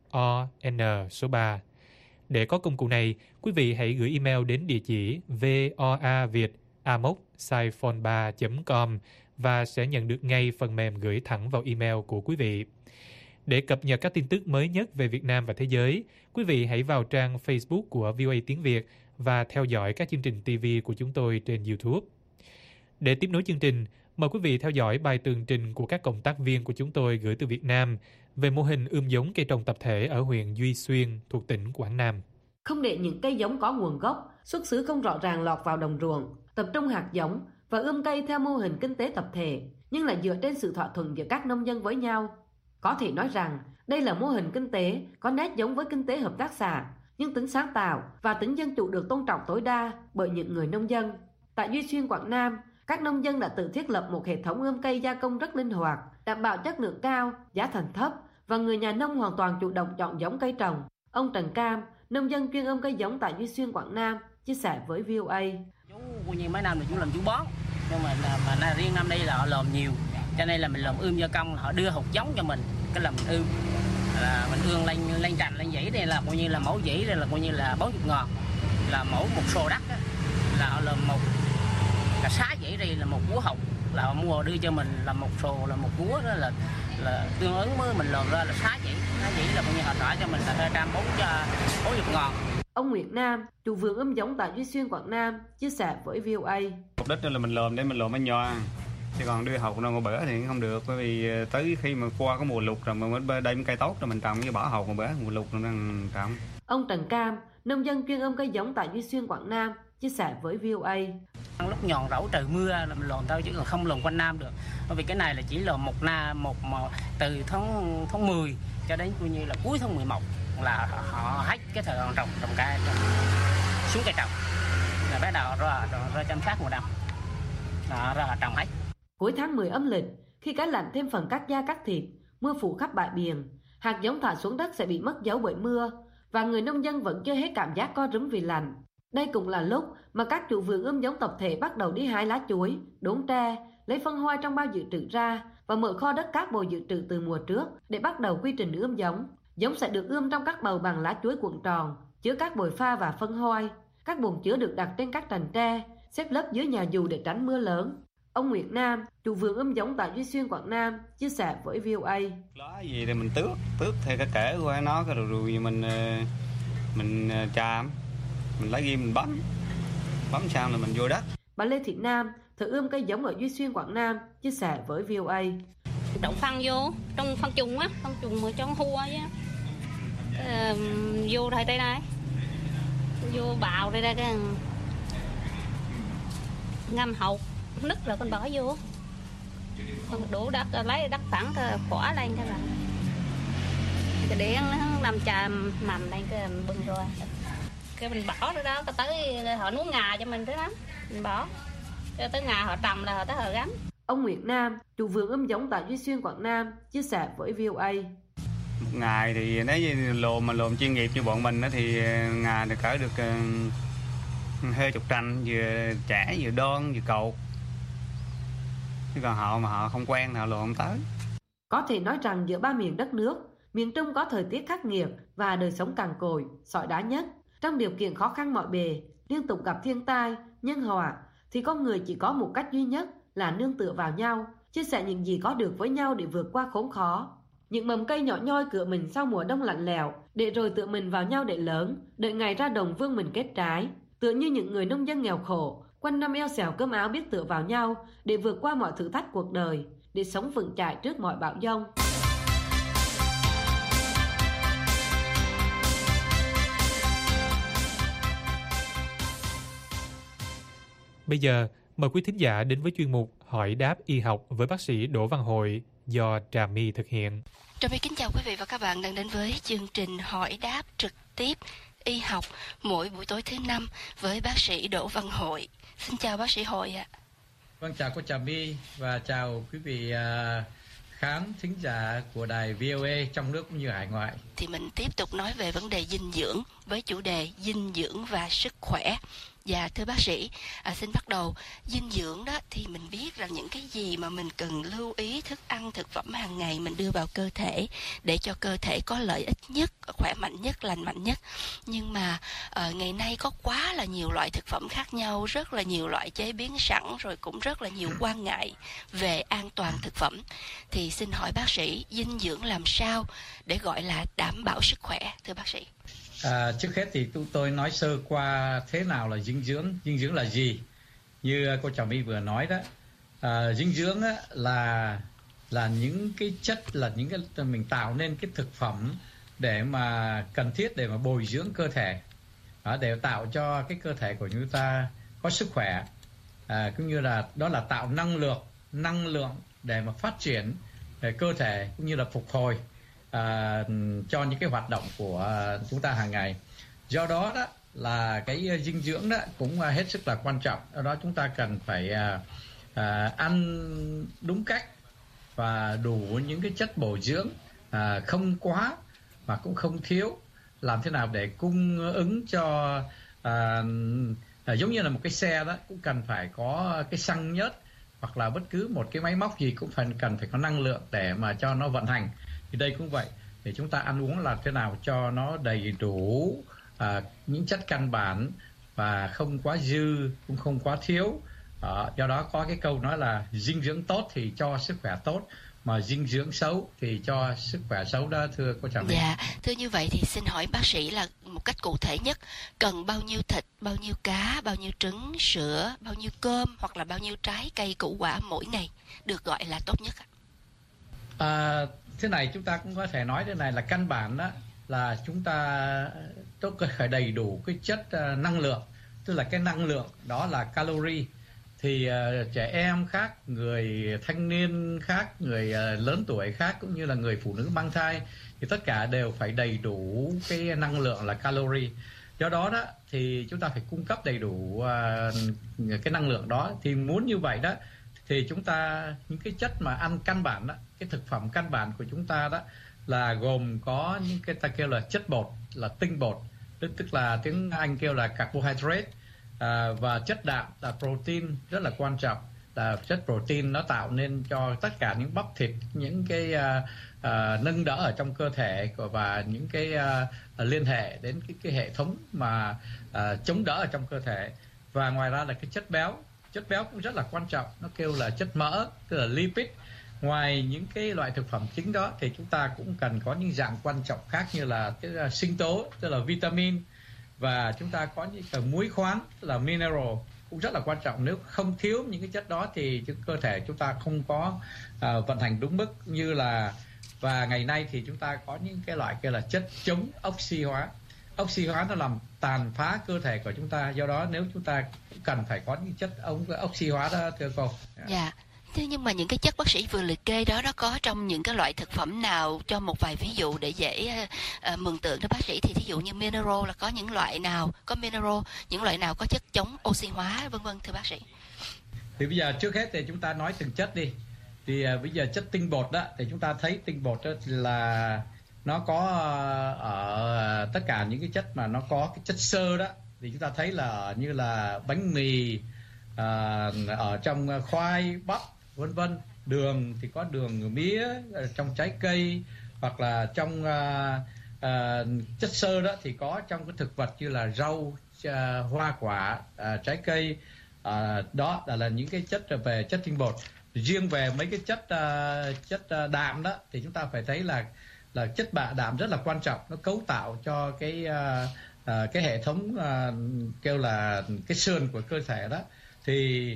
O N số ba. Để có công cụ này, quý vị hãy gửi email đến địa chỉ voaviet a m o c siphon ba chấm com và sẽ nhận được ngay phần mềm gửi thẳng vào email của quý vị. Để cập nhật các tin tức mới nhất về Việt Nam và thế giới, quý vị hãy vào trang Facebook của vê o a Tiếng Việt và theo dõi các chương trình ti vi của chúng tôi trên YouTube. Để tiếp nối chương trình, mời quý vị theo dõi bài tường trình của các cộng tác viên của chúng tôi gửi từ Việt Nam về mô hình ươm giống cây trồng tập thể ở huyện Duy Xuyên thuộc tỉnh Quảng Nam. Không để những cây giống có nguồn gốc, xuất xứ không rõ ràng lọt vào đồng ruộng, tập trung hạt giống và ươm cây theo mô hình kinh tế tập thể, nhưng lại dựa trên sự thỏa thuận giữa các nông dân với nhau. Có thể nói rằng đây là mô hình kinh tế có nét giống với kinh tế hợp tác xã, nhưng tính sáng tạo và tính dân chủ được tôn trọng tối đa bởi những người nông dân. Tại Duy Xuyên, Quảng Nam, các nông dân đã tự thiết lập một hệ thống ươm cây gia công rất linh hoạt, đảm bảo chất lượng cao, giá thành thấp và người nhà nông hoàn toàn chủ động chọn giống cây trồng. Ông Trần Cam, nông dân chuyên ươm cây giống tại Duy Xuyên, Quảng Nam, chia sẻ với vê o a. Chú coi như mấy năm thì chú làm chú bón, nhưng mà mà riêng năm nay là họ làm nhiều, cho nên là mình làm ươm gia công, họ đưa hột giống cho mình, cái là mình ươm, là mình ươm lên lên trành lên dãy đây là coi như là mẫu dãy đây là coi như là bốn mươi ngàn, là mẫu một xô đất á, là họ làm một cả xá dãy đây là một cúa hột, là họ mua đưa cho mình là một xô là một cúa đó là là tương ứng với mình làm ra là xá dãy, xá dãy là coi như họ trả cho mình là hai trăm bốn mươi ngàn. Ông Nguyễn Nam, chủ vườn ươm giống tại Duy Xuyên, Quảng Nam, chia sẻ với vê o a. Mục đích là mình làm để mình làm bánh nho, chứ còn đưa hột đâu mà bữa thì không được, bởi vì tới khi mà qua cái mùa lụt rồi mà mới đem cây tốt rồi mình trồng cái bỏ hột mà bữa mùa lụt rồi mình trồng. Ông Trần Cam, nông dân chuyên ươm cây giống tại Duy Xuyên, Quảng Nam, chia sẻ với vê o a. Lúc nhọn rẫu trời mưa là mình làm thôi chứ còn không làm quanh năm được, bởi vì cái này là chỉ là một na một, một từ tháng tháng mười cho đến coi như là cuối tháng mười một là họ hết cái thời gian trồng trồng cây xuống cây trồng là bắt đầu ra ra chăm sóc mùa đông đó, ra họ trồng hết. Cuối tháng mười âm lịch, khi cái lạnh thêm phần cắt da cắt thịt, mưa phủ khắp bãi biển, hạt giống thả xuống đất sẽ bị mất dấu bởi mưa và người nông dân vẫn chưa hết cảm giác co rúm vì lạnh. Đây cũng là lúc mà các chủ vườn ươm giống tập thể bắt đầu đi hái lá chuối, đốn tre, lấy phân hoa trong bao dự trữ ra và mở kho đất cát bồi dự trữ từ mùa trước để bắt đầu quy trình ươm giống. Giống sẽ được ươm trong các bầu bằng lá chuối cuộn tròn, chứa các bồi pha và phân hoi. Các bồn chứa được đặt trên các trành tre, xếp lớp dưới nhà dù để tránh mưa lớn. Ông Nguyễn Nam, chủ vườn ươm giống tại Duy Xuyên, Quảng Nam, chia sẻ với vê o a. Lá gì thì mình tước, tước theo cái kẽ của nó, cái rồi, rồi mình mình chàm, mình lấy ghim mình bấm, bấm xong là mình vô đất. Bà Lê Thị Nam, thợ ươm cây giống ở Duy Xuyên, Quảng Nam, chia sẻ với vê o a. Đậu phân vô, trong phân trùng á, phân trùng ở trong hua á, ờ, vô đây đây này, vô bào đây đây cái ngâm hột, nứt rồi con bỏ vô, con đổ đất lấy đất phẳng cái khỏa lên cái là cái đèn nó làm trà mầm lên cái bưng rồi, cái mình bỏ rồi đó, cái tới họ nuốt ngà cho mình thế đó, mình bỏ, cho tới ngà họ trồng là họ tới họ gắn. Ông Nguyễn Nam, chủ vườn ươm giống tại Duy Xuyên, Quảng Nam, chia sẻ với vê o a. Một ngày thì nếu như lồn mà lồn chuyên nghiệp như bọn mình đó thì ngày được cỡ được hơi chục tranh, vừa chẻ, vừa đôn, vừa cột. Chứ còn họ mà họ không quen thì họ lồn không tới. Có thể nói rằng giữa ba miền đất nước, miền Trung có thời tiết khắc nghiệt và đời sống cằn cỗi, sỏi đá nhất. Trong điều kiện khó khăn mọi bề, liên tục gặp thiên tai, nhân họa, thì con người chỉ có một cách duy nhất là nương tựa vào nhau, chia sẻ những gì có được với nhau để vượt qua khốn khó. Những mầm cây nhỏ nhoi cựa mình sau mùa đông lạnh lẽo, để rồi tựa mình vào nhau để lớn, đợi ngày ra đồng vươn mình kết trái. Tựa như những người nông dân nghèo khổ, quanh năm eo xèo cơm áo biết tựa vào nhau để vượt qua mọi thử thách cuộc đời, để sống vững chãi trước mọi bão giông. Bây giờ, mời quý thính giả đến với chuyên mục Hỏi đáp y học với bác sĩ Đỗ Văn Hội do Trà My thực hiện. Trà My kính chào quý vị và các bạn đang đến với chương trình Hỏi đáp trực tiếp y học mỗi buổi tối thứ năm với bác sĩ Đỗ Văn Hội. Xin chào bác sĩ Hội ạ. Vâng, chào cô Trà My và chào quý vị uh, khán thính giả của đài vê o a trong nước cũng như hải ngoại. Thì mình tiếp tục nói về vấn đề dinh dưỡng với chủ đề dinh dưỡng và sức khỏe. Dạ thưa bác sĩ, à, xin bắt đầu dinh dưỡng đó thì mình biết rằng những cái gì mà mình cần lưu ý thức ăn thực phẩm hàng ngày mình đưa vào cơ thể để cho cơ thể có lợi ích nhất, khỏe mạnh nhất, lành mạnh nhất. Nhưng mà à, ngày nay có quá là nhiều loại thực phẩm khác nhau, rất là nhiều loại chế biến sẵn, rồi cũng rất là nhiều quan ngại về an toàn thực phẩm. Thì xin hỏi bác sĩ, dinh dưỡng làm sao để gọi là đảm bảo sức khỏe thưa bác sĩ? À, trước hết thì tôi nói sơ qua thế nào là dinh dưỡng, dinh dưỡng là gì. Như cô Trà My vừa nói đó, à, dinh dưỡng á, là là những cái chất, là những cái mình tạo nên cái thực phẩm để mà cần thiết để mà bồi dưỡng cơ thể, à, để tạo cho cái cơ thể của chúng ta có sức khỏe, à, cũng như là đó là tạo năng lượng, năng lượng để mà phát triển để cơ thể cũng như là phục hồi. À, cho những cái hoạt động của chúng ta hàng ngày. Do đó đó là cái dinh dưỡng đó cũng hết sức là quan trọng. Do đó chúng ta cần phải à, à, ăn đúng cách và đủ những cái chất bổ dưỡng, à, không quá mà cũng không thiếu. Làm thế nào để cung ứng cho à, à, giống như là một cái xe đó cũng cần phải có cái xăng nhớt, hoặc là bất cứ một cái máy móc gì cũng phải cần phải có năng lượng để mà cho nó vận hành. Thì đây cũng vậy, để chúng ta ăn uống làm thế nào cho nó đầy đủ à, những chất căn bản và không quá dư cũng không quá thiếu. À, do đó có cái câu nói là dinh dưỡng tốt thì cho sức khỏe tốt, mà dinh dưỡng xấu thì cho sức khỏe xấu đó thưa cô Trà My. Dạ, thưa như vậy thì xin hỏi bác sĩ là một cách cụ thể nhất, cần bao nhiêu thịt, bao nhiêu cá, bao nhiêu trứng, sữa, bao nhiêu cơm hoặc là bao nhiêu trái cây củ quả mỗi ngày được gọi là tốt nhất ạ? À, thế này chúng ta cũng có thể nói thế này là căn bản đó là chúng ta tốt phải đầy đủ cái chất uh, năng lượng, tức là cái năng lượng đó là calorie. Thì uh, trẻ em khác, người thanh niên khác, người uh, lớn tuổi khác, cũng như là người phụ nữ mang thai thì tất cả đều phải đầy đủ cái năng lượng là calorie. Do đó đó thì chúng ta phải cung cấp đầy đủ uh, cái năng lượng đó. Thì muốn như vậy đó thì chúng ta những cái chất mà ăn căn bản đó, cái thực phẩm căn bản của chúng ta đó là gồm có những cái ta kêu là chất bột, là tinh bột, tức, tức là tiếng Anh kêu là carbohydrate, à, và chất đạm là protein, rất là quan trọng. Là chất protein nó tạo nên cho tất cả những bắp thịt, những cái à, à, nâng đỡ ở trong cơ thể và những cái à, liên hệ đến cái, cái hệ thống mà à, chống đỡ ở trong cơ thể. Và ngoài ra là cái chất béo, chất béo cũng rất là quan trọng, nó kêu là chất mỡ, tức là lipid. Ngoài những cái loại thực phẩm chính đó thì chúng ta cũng cần có những dạng quan trọng khác như là cái sinh tố, tức là vitamin, và chúng ta có những cái muối khoáng, tức là mineral, cũng rất là quan trọng. Nếu không thiếu những cái chất đó thì cơ thể chúng ta không có uh, vận hành đúng mức như là. Và ngày nay thì chúng ta có những cái loại kia là chất chống oxy hóa. Oxy hóa nó làm tàn phá cơ thể của chúng ta, do đó nếu chúng ta cũng cần phải có những chất ống oxy hóa đó thưa cô. Dạ. Thế nhưng mà những cái chất bác sĩ vừa liệt kê đó, nó có trong những cái loại thực phẩm nào, cho một vài ví dụ để dễ uh, mường tượng cho bác sĩ. Thì thí dụ như mineral là có những loại nào có mineral, những loại nào có chất chống oxy hóa vân vân thưa bác sĩ. Thì bây giờ trước hết thì chúng ta nói từng chất đi. Thì uh, bây giờ chất tinh bột đó, thì chúng ta thấy tinh bột đó là nó có uh, ở tất cả những cái chất mà nó có cái chất xơ đó, thì chúng ta thấy là như là bánh mì, uh, ở trong khoai, bắp, vân vân. Đường thì có đường mía trong trái cây, hoặc là trong uh, uh, chất xơ đó thì có trong cái thực vật như là rau, uh, hoa quả, uh, trái cây. Uh, đó là, là những cái chất về chất tinh bột. Riêng về mấy cái chất uh, chất uh, đạm đó thì chúng ta phải thấy là là chất bạ đạm rất là quan trọng, nó cấu tạo cho cái uh, uh, cái hệ thống uh, kêu là cái sườn của cơ thể đó. Thì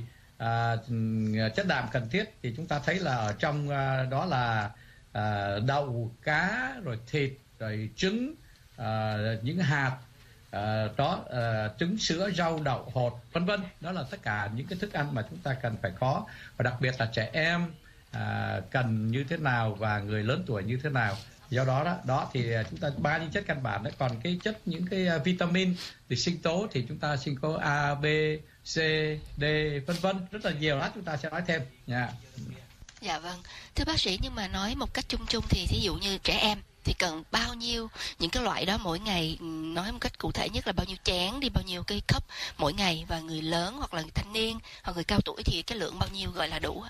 uh, chất đạm cần thiết thì chúng ta thấy là ở trong uh, đó là uh, đậu, cá, rồi thịt, rồi trứng, uh, những hạt, uh, đó uh, trứng, sữa, rau, đậu, hột, vân vân. Đó là tất cả những cái thức ăn mà chúng ta cần phải có, và đặc biệt là trẻ em uh, cần như thế nào và người lớn tuổi như thế nào. Do đó đó, đó thì chúng ta ba những chất căn bản đấy. Còn cái chất những cái uh, vitamin thì sinh tố thì chúng ta sinh tố A, B, C, D, vân vân, rất là nhiều đó, chúng ta sẽ nói thêm nha. Yeah. Dạ vâng, thưa bác sĩ, nhưng mà nói một cách chung chung thì thí dụ như trẻ em thì cần bao nhiêu những cái loại đó mỗi ngày, nói một cách cụ thể nhất là bao nhiêu chén đi, bao nhiêu cái cup mỗi ngày, và người lớn hoặc là người thanh niên hoặc người cao tuổi thì cái lượng bao nhiêu gọi là đủ?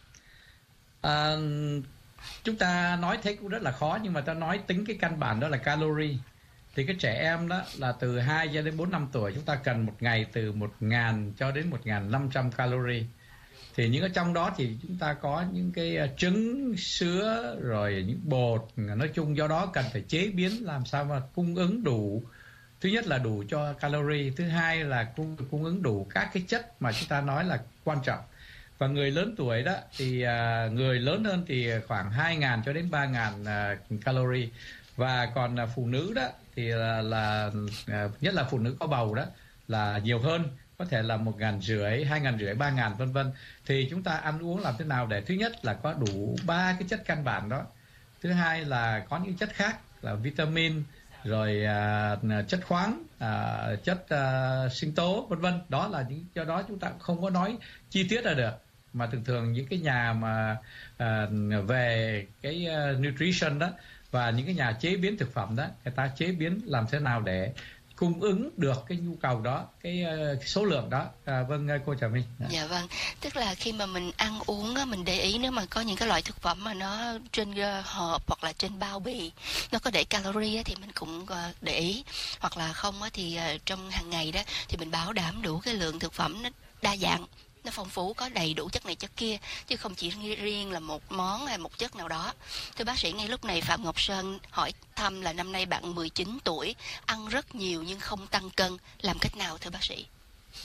À, chúng ta nói thế cũng rất là khó, nhưng mà ta nói tính cái căn bản đó là calorie. Thì cái trẻ em đó là từ hai cho đến bốn năm tuổi, chúng ta cần một ngày từ một nghìn cho đến một nghìn năm trăm calorie. Thì những ở trong đó thì chúng ta có những cái trứng, sữa, rồi những bột, nói chung do đó cần phải chế biến làm sao mà cung ứng đủ. Thứ nhất là đủ cho calorie, thứ hai là cung, cung ứng đủ các cái chất mà chúng ta nói là quan trọng. Và người lớn tuổi đó thì uh, người lớn hơn thì khoảng hai nghìn cho đến ba nghìn uh, calorie. Và còn uh, phụ nữ đó thì là, là uh, nhất là phụ nữ có bầu đó là nhiều hơn, có thể là một ngàn rưỡi, hai ngàn rưỡi, ba ngàn vân vân. Thì chúng ta ăn uống làm thế nào để thứ nhất là có đủ ba cái chất căn bản đó, thứ hai là có những chất khác là vitamin, rồi uh, chất khoáng, uh, chất uh, sinh tố vân vân. Đó là những, do đó chúng ta không có nói chi tiết ra được, mà thường thường những cái nhà mà uh, về cái uh, nutrition đó và những cái nhà chế biến thực phẩm đó, người ta chế biến làm thế nào để cung ứng được cái nhu cầu đó, cái, uh, cái số lượng đó. À, vâng, cô Trà My. Dạ. dạ vâng, tức là khi mà mình ăn uống á, mình để ý nếu mà có những cái loại thực phẩm mà nó trên uh, hộp hoặc là trên bao bì nó có để calorie á, thì mình cũng uh, để ý, hoặc là không á, thì uh, trong hàng ngày đó thì mình bảo đảm đủ cái lượng thực phẩm nó đa dạng, nó phong phú, có đầy đủ chất này chất kia, chứ không chỉ riêng là một món hay một chất nào đó. Thưa bác sĩ, ngay lúc này Phạm Ngọc Sơn hỏi thăm là năm nay bạn mười chín tuổi, ăn rất nhiều nhưng không tăng cân, làm cách nào thưa bác sĩ?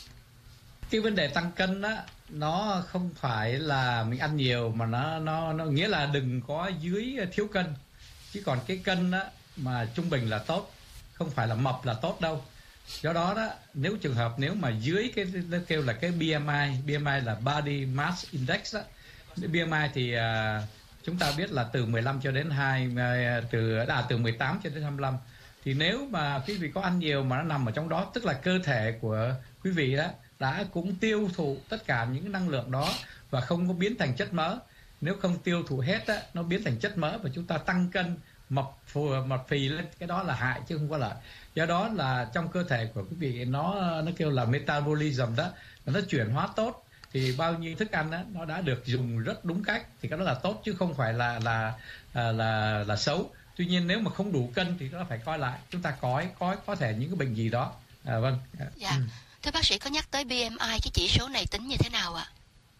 Cái vấn đề tăng cân á, nó không phải là mình ăn nhiều, mà nó nó nó nghĩa là đừng có dưới thiếu cân. Chứ còn cái cân á mà trung bình là tốt, không phải là mập là tốt đâu. Do đó đó, nếu trường hợp nếu mà dưới cái nó kêu là cái bê em i, bê em i là Body Mass Index đó. bê em i thì uh, chúng ta biết là từ mười lăm cho đến hai uh, từ à, từ mười tám cho đến hai mươi lăm. Thì nếu mà quý vị có ăn nhiều mà nó nằm ở trong đó, tức là cơ thể của quý vị đó đã cũng tiêu thụ tất cả những năng lượng đó và không có biến thành chất mỡ. Nếu không tiêu thụ hết á, nó biến thành chất mỡ và chúng ta tăng cân, mập phù mập phì lên, cái đó là hại chứ không có lợi. Do đó là trong cơ thể của quý vị nó nó kêu là metabolism đó, nó chuyển hóa tốt, thì bao nhiêu thức ăn đó, nó đã được dùng rất đúng cách thì cái đó là tốt, chứ không phải là là là là, là xấu. Tuy nhiên nếu mà không đủ cân thì nó phải coi lại, chúng ta có có có thể những cái bệnh gì đó. À, vâng. Dạ. Ừ. Thưa bác sĩ, có nhắc tới bê em i, cái chỉ số này tính như thế nào ạ?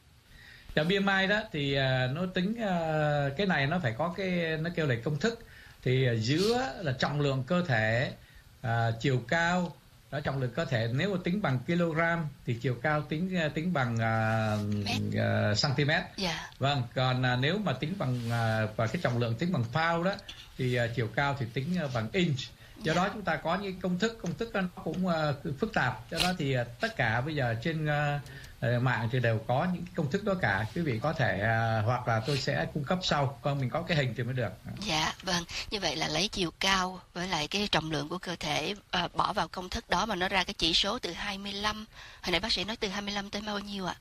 Dạ, bê em i đó thì uh, nó tính uh, cái này nó phải có cái nó kêu là công thức. Thì uh, giữa là trọng lượng cơ thể, uh, chiều cao, đó, trọng lượng cơ thể nếu mà tính bằng kg thì chiều cao tính uh, tính bằng uh, uh, cm. Dạ. Vâng, còn uh, nếu mà tính bằng uh, và cái trọng lượng tính bằng pound đó thì uh, chiều cao thì tính uh, bằng inch. Do đó chúng ta có những công thức, công thức nó cũng uh, phức tạp. Do đó thì uh, tất cả bây giờ trên uh, mạng thì đều có những công thức đó cả. Quý vị có thể uh, hoặc là tôi sẽ cung cấp sau, còn mình có cái hình thì mới được. Dạ, vâng. Như vậy là lấy chiều cao với lại cái trọng lượng của cơ thể uh, bỏ vào công thức đó mà nó ra cái chỉ số từ hai mươi lăm. Hồi nãy bác sĩ nói từ hai mươi lăm tới bao nhiêu ạ?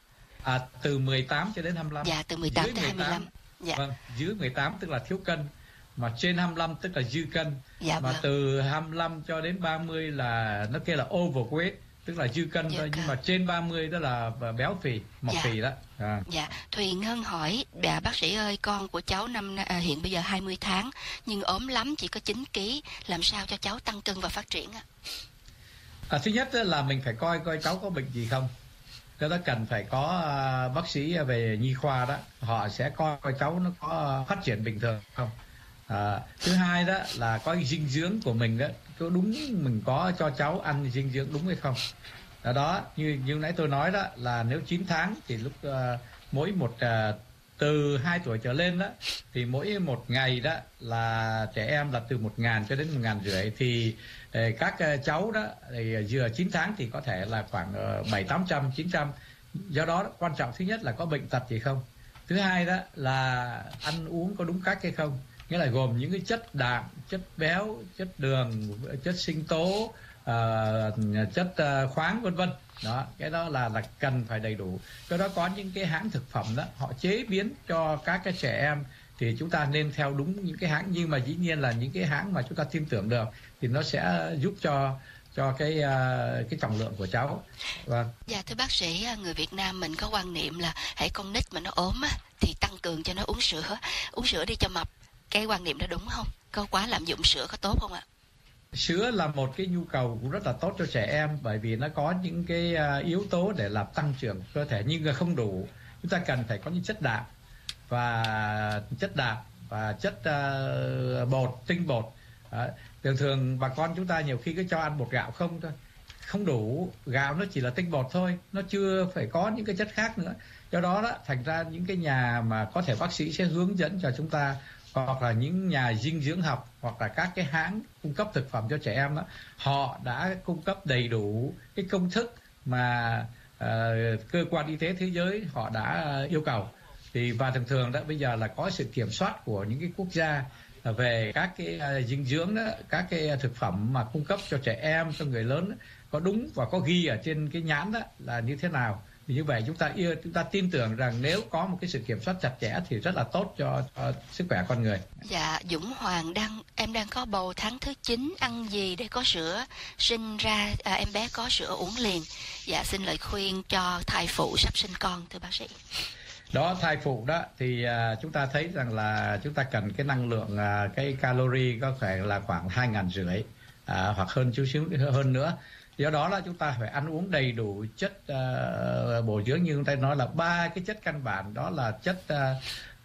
À, từ mười tám cho đến hai mươi lăm. Dạ, từ mười tám tới hai mươi lăm. Dạ. Vâng, dưới mười tám tức là thiếu cân, mà trên hai mươi lăm tức là dư cân. Dạ, mà vâng. từ hai mươi lăm cho đến ba mươi là nó kêu là overweight, tức là dư cân Dư thôi, cân. nhưng mà trên ba mươi đó là béo phì, mập Dạ. phì đó. À. Dạ, Thùy Ngân hỏi, dạ, bác sĩ ơi, con của cháu năm à, hiện bây giờ hai mươi tháng, nhưng ốm lắm, chỉ có chín ki lô gam, làm sao cho cháu tăng cân và phát triển ạ? À, thứ nhất là mình phải coi coi cháu có bệnh gì không. Cho đó cần phải có uh, bác sĩ về nhi khoa đó, họ sẽ coi coi cháu nó có phát triển bình thường không. À, thứ hai đó là có dinh dưỡng của mình đó, có đúng mình có cho cháu ăn dinh dưỡng đúng hay không. Đó, đó như như nãy tôi nói đó là nếu chín tháng thì lúc uh, mỗi một uh, từ hai tuổi trở lên đó thì mỗi một ngày đó là trẻ em là từ một ngàn cho đến một ngàn rưỡi, thì uh, các uh, cháu đó thì vừa chín tháng thì có thể là khoảng uh, bảy tám trăm chín trăm. Do đó quan trọng thứ nhất là có bệnh tật gì không, thứ hai đó là ăn uống có đúng cách hay không, nghĩa là gồm những cái chất đạm, chất béo, chất đường, chất sinh tố, uh, chất uh, khoáng vân vân. Đó, cái đó là là cần phải đầy đủ. Do đó có những cái hãng thực phẩm đó họ chế biến cho các cái trẻ em thì chúng ta nên theo đúng những cái hãng, nhưng mà dĩ nhiên là những cái hãng mà chúng ta tin tưởng được thì nó sẽ giúp cho cho cái uh, cái trọng lượng của cháu. Vâng. Dạ, thưa bác sĩ, người Việt Nam mình có quan niệm là hãy con nít mà nó ốm á thì tăng cường cho nó uống sữa, uống sữa đi cho mập. Cái quan niệm đó đúng không? Có quá lạm dụng sữa có tốt không ạ? Sữa là một cái nhu cầu cũng rất là tốt cho trẻ em, bởi vì nó có những cái uh, yếu tố để làm tăng trưởng cơ thể, nhưng mà không đủ. Chúng ta cần phải có những chất đạm và chất đạm và chất uh, bột, tinh bột. Uh, thường thường bà con chúng ta nhiều khi cứ cho ăn bột gạo không thôi, không đủ. Gạo nó chỉ là tinh bột thôi, nó chưa phải có những cái chất khác nữa. Do đó đó thành ra những cái nhà mà có thể bác sĩ sẽ hướng dẫn cho chúng ta, hoặc là những nhà dinh dưỡng học, hoặc là các cái hãng cung cấp thực phẩm cho trẻ em đó, họ đã cung cấp đầy đủ cái công thức mà uh, cơ quan y tế thế giới họ đã uh, yêu cầu. Thì và thường thường đó bây giờ là có sự kiểm soát của những cái quốc gia về các cái uh, dinh dưỡng đó, các cái thực phẩm mà cung cấp cho trẻ em, cho người lớn đó, có đúng và có ghi ở trên cái nhãn đó là như thế nào. Thì như vậy chúng ta yêu chúng ta tin tưởng rằng nếu có một cái sự kiểm soát chặt chẽ thì rất là tốt cho, cho sức khỏe con người. Dạ, Dũng Hoàng đang em đang có bầu tháng thứ chín, ăn gì để có sữa sinh ra à, em bé có sữa uống liền. Dạ, xin lời khuyên cho thai phụ sắp sinh con thưa bác sĩ. Đó, thai phụ đó thì uh, chúng ta thấy rằng là chúng ta cần cái năng lượng uh, cái calorie có thể là khoảng hai ngàn rưỡi uh, hoặc hơn chút xíu hơn nữa. Do đó là chúng ta phải ăn uống đầy đủ chất uh, bổ dưỡng, như chúng ta nói là ba cái chất căn bản, đó là chất uh,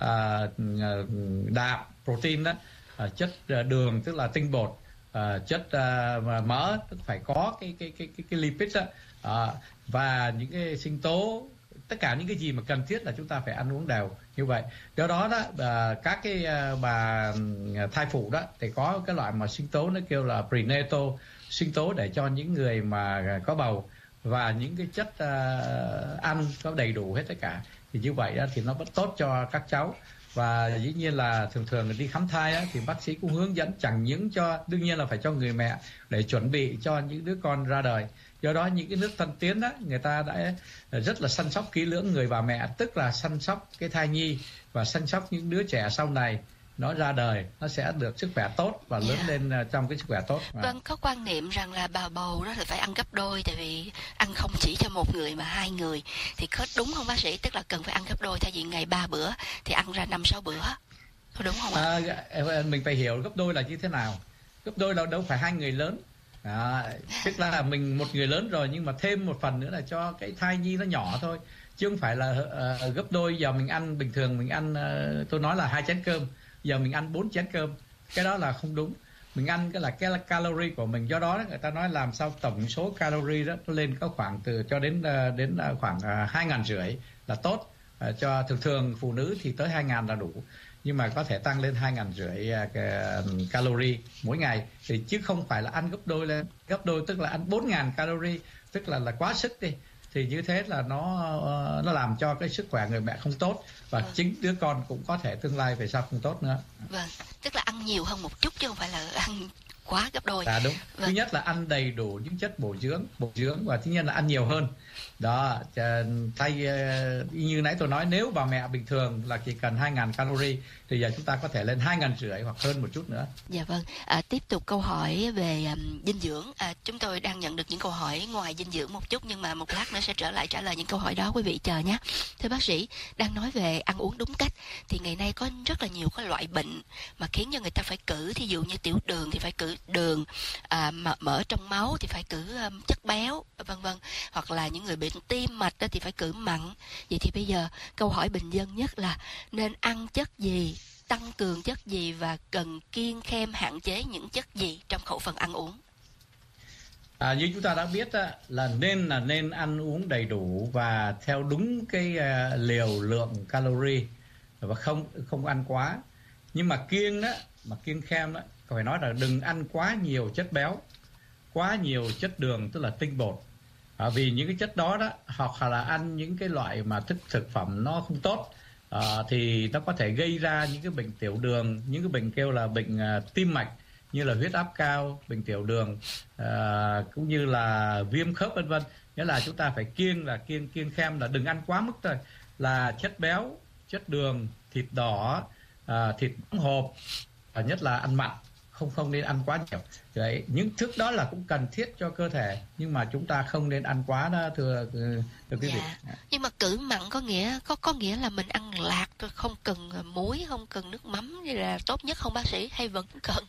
uh, đạm, protein đó, uh, chất uh, đường tức là tinh bột, uh, chất uh, mỡ tức phải có cái cái cái cái, cái lipid đó, uh, và những cái sinh tố, tất cả những cái gì mà cần thiết là chúng ta phải ăn uống đều như vậy. Do đó đó uh, các cái uh, bà thai phụ đó thì có cái loại mà sinh tố nó kêu là prenatal, sinh tố để cho những người mà có bầu, và những cái chất uh, ăn có đầy đủ hết tất cả, thì như vậy đó, thì nó vẫn tốt cho các cháu. Và dĩ nhiên là thường thường đi khám thai đó, thì bác sĩ cũng hướng dẫn chẳng những cho, đương nhiên là phải cho người mẹ để chuẩn bị cho những đứa con ra đời. Do đó những cái nước tân tiến đó, người ta đã rất là săn sóc kỹ lưỡng người bà mẹ, tức là săn sóc cái thai nhi và săn sóc những đứa trẻ sau này nó ra đời, nó sẽ được sức khỏe tốt và lớn Yeah. lên trong cái sức khỏe tốt. Vâng, có quan niệm rằng là bà bầu đó là phải ăn gấp đôi, tại vì ăn không chỉ cho một người mà hai người, thì có đúng không bác sĩ? Tức là cần phải ăn gấp đôi, thay vì ngày ba bữa thì ăn ra năm sáu bữa, có đúng không ạ? À, mình phải hiểu gấp đôi là như thế nào. Gấp đôi là đâu phải hai người lớn. À, tức là mình một người lớn rồi, nhưng mà thêm một phần nữa là cho cái thai nhi nó nhỏ thôi, chứ không phải là uh, gấp đôi. Giờ mình ăn bình thường mình ăn uh, tôi nói là hai chén cơm, giờ mình ăn bốn chén cơm, cái đó là không đúng. Mình ăn cái là cái là calorie của mình. Do đó người ta nói làm sao tổng số calorie đó nó lên có khoảng từ cho đến uh, đến uh, khoảng uh, hai ngàn rưỡi là tốt. Uh, cho thường thường phụ nữ thì tới hai ngàn là đủ, nhưng mà có thể tăng lên hai ngàn rưỡi uh, calorie mỗi ngày, thì chứ không phải là ăn gấp đôi lên. Gấp đôi tức là ăn bốn ngàn calorie, tức là là quá sức đi, thì như thế là nó uh, nó làm cho cái sức khỏe người mẹ không tốt, và Vâng. chính đứa con cũng có thể tương lai về sau không tốt nữa. Vâng, tức là ăn nhiều hơn một chút chứ không phải là ăn quá gấp đôi. À đúng. Vâng. Thứ nhất là ăn đầy đủ những chất bổ dưỡng, bổ dưỡng và thứ nhất là ăn nhiều hơn. Đó, thay như nãy tôi nói, nếu bà mẹ bình thường là chỉ cần hai nghìn calorie thì giờ chúng ta có thể lên hai nghìn rưỡi hoặc hơn một chút nữa. Dạ vâng. À, tiếp tục câu hỏi về um, dinh dưỡng. À, chúng tôi đang nhận được những câu hỏi ngoài dinh dưỡng một chút, nhưng mà một lát nữa sẽ trở lại trả lời những câu hỏi đó, quý vị chờ nhé. Thưa bác sĩ, đang nói về ăn uống đúng cách thì ngày nay có rất là nhiều cái loại bệnh mà khiến cho người ta phải cử, thí dụ như tiểu đường thì phải cử đường, à, mà mỡ trong máu thì phải cử um, chất béo, vân vân, hoặc là những người bệnh tim mạch đó thì phải cử mặn. Vậy thì bây giờ câu hỏi bình dân nhất là nên ăn chất gì, tăng cường chất gì và cần kiêng khem hạn chế những chất gì trong khẩu phần ăn uống? À, như chúng ta đã biết á, là nên là nên ăn uống đầy đủ và theo đúng cái uh, liều lượng calorie và không không ăn quá. Nhưng mà kiêng đó, mà kiêng khem đó, phải nói là đừng ăn quá nhiều chất béo, quá nhiều chất đường tức là tinh bột. À, vì những cái chất đó đó, hoặc là ăn những cái loại mà thức thực phẩm nó không tốt, à, thì nó có thể gây ra những cái bệnh tiểu đường, những cái bệnh kêu là bệnh uh, tim mạch như là huyết áp cao, bệnh tiểu đường, uh, cũng như là viêm khớp vân vân. Nghĩa là chúng ta phải kiêng là kiêng kiêng khem là đừng ăn quá mức thôi, là chất béo, chất đường, thịt đỏ, uh, thịt đóng hộp, và nhất là ăn mặn, không không nên ăn quá nhiều. Đấy, những thức đó là cũng cần thiết cho cơ thể, nhưng mà chúng ta không nên ăn quá đó, thưa thưa quý vị. Dạ. Nhưng mà cử mặn có nghĩa có có nghĩa là mình ăn lạc rồi, không cần muối, không cần nước mắm như là tốt nhất không bác sĩ, hay vẫn cần?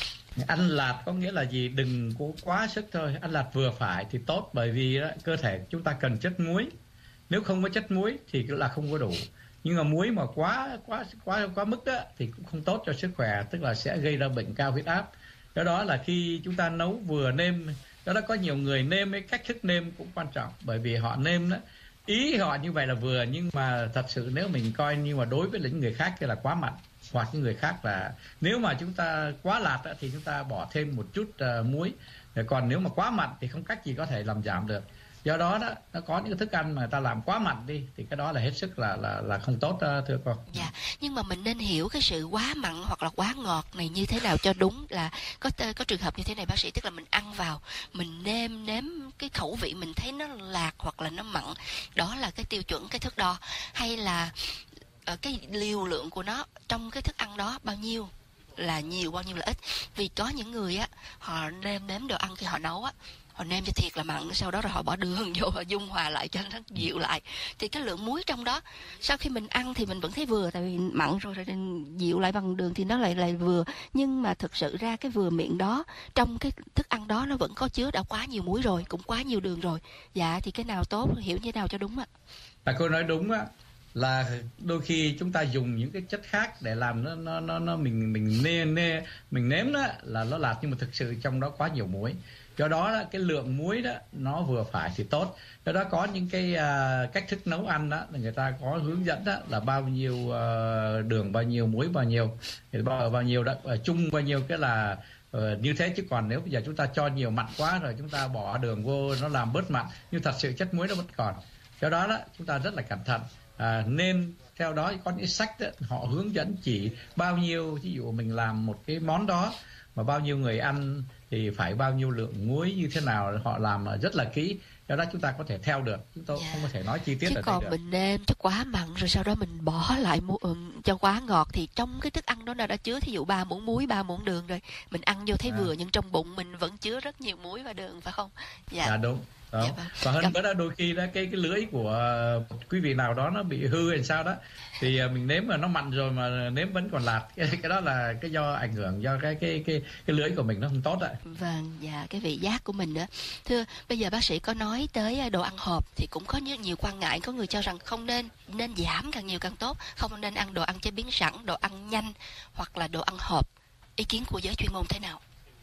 Ăn lạt có nghĩa là gì? Đừng có quá sức thôi, ăn lạt vừa phải thì tốt, bởi vì đó, cơ thể chúng ta cần chất muối. Nếu không có chất muối thì là không có đủ. Nhưng mà muối mà quá quá quá quá mức đó, thì cũng không tốt cho sức khỏe, tức là sẽ gây ra bệnh cao huyết áp. Do đó là khi chúng ta nấu vừa nêm, do đó có nhiều người nêm, cái cách thức nêm cũng quan trọng, bởi vì họ nêm đó, ý họ như vậy là vừa, nhưng mà thật sự nếu mình coi như mà đối với những người khác thì là quá mặn, hoặc những người khác là nếu mà chúng ta quá lạt đó, thì chúng ta bỏ thêm một chút uh, muối. Còn nếu mà quá mặn thì không cách gì có thể làm giảm được. Do đó đó, nó có những thức ăn mà ta làm quá mặn đi thì cái đó là hết sức là là là không tốt, thưa con. Dạ, nhưng mà mình nên hiểu cái sự quá mặn hoặc là quá ngọt này như thế nào cho đúng. Là có có trường hợp như thế này bác sĩ, tức là mình ăn vào, mình nêm nếm cái khẩu vị mình thấy nó lạc hoặc là nó mặn, đó là cái tiêu chuẩn, cái thước đo, hay là ở cái liều lượng của nó trong cái thức ăn đó bao nhiêu là nhiều, bao nhiêu là ít. Vì có những người á, họ nêm nếm đồ ăn khi họ nấu á, họ nêm cho thiệt là mặn, sau đó rồi họ bỏ đường vô, họ dung hòa lại cho nó dịu lại, thì cái lượng muối trong đó sau khi mình ăn thì mình vẫn thấy vừa, tại vì mặn rồi, rồi dịu lại bằng đường thì nó lại lại vừa. Nhưng mà thực sự ra cái vừa miệng đó, trong cái thức ăn đó nó vẫn có chứa đã quá nhiều muối rồi, cũng quá nhiều đường rồi. Dạ, thì cái nào tốt, hiểu như nào cho đúng ạ? À, cô nói đúng á, là đôi khi chúng ta dùng những cái chất khác để làm nó nó nó, nó mình mình nê nê mình nếm đó là nó lạt, nhưng mà thực sự trong đó quá nhiều muối. Do đó, đó cái lượng muối đó nó vừa phải thì tốt. Do đó có những cái uh, cách thức nấu ăn đó người ta có hướng dẫn đó là bao nhiêu uh, đường bao nhiêu, muối bao nhiêu, bao bao nhiêu đó, uh, chung bao nhiêu, cái là uh, như thế. Chứ còn nếu bây giờ chúng ta cho nhiều mặn quá rồi chúng ta bỏ đường vô nó làm bớt mặn, nhưng thật sự chất muối nó vẫn còn. Do đó đó chúng ta rất là cẩn thận. À, nên theo đó có những sách đó, họ hướng dẫn chỉ bao nhiêu, ví dụ mình làm một cái món đó mà bao nhiêu người ăn thì phải bao nhiêu lượng muối như thế nào, họ làm rất là kỹ. Do đó chúng ta có thể theo được, chúng tôi yeah. không có thể nói chi tiết chứ ở còn đây được. Mình nêm cho quá mặn rồi sau đó mình bỏ lại mu- um, cho quá ngọt thì trong cái thức ăn đó đã chứa thí dụ ba muỗng muối, ba muỗng đường rồi, mình ăn vô thấy à. vừa, nhưng trong bụng mình vẫn chứa rất nhiều muối và đường, phải không? Dạ, dạ đúng. Đó. Dạ, và hơn nữa đó, đôi khi đó cái cái lưỡi của uh, quý vị nào đó nó bị hư hay sao đó thì uh, mình nếm mà nó mặn rồi mà nếm vẫn còn lạt, cái, cái đó là cái do ảnh hưởng do cái cái cái cái lưỡi của mình nó không tốt ạ. Vâng, dạ, cái vị giác của mình nữa. Thưa, bây giờ bác sĩ có nói tới đồ ăn hộp thì cũng có nhiều, nhiều quan ngại, có người cho rằng không nên, nên giảm càng nhiều càng tốt, không nên ăn đồ ăn chế biến sẵn, đồ ăn nhanh hoặc là đồ ăn hộp. Ý kiến của giới chuyên môn thế nào?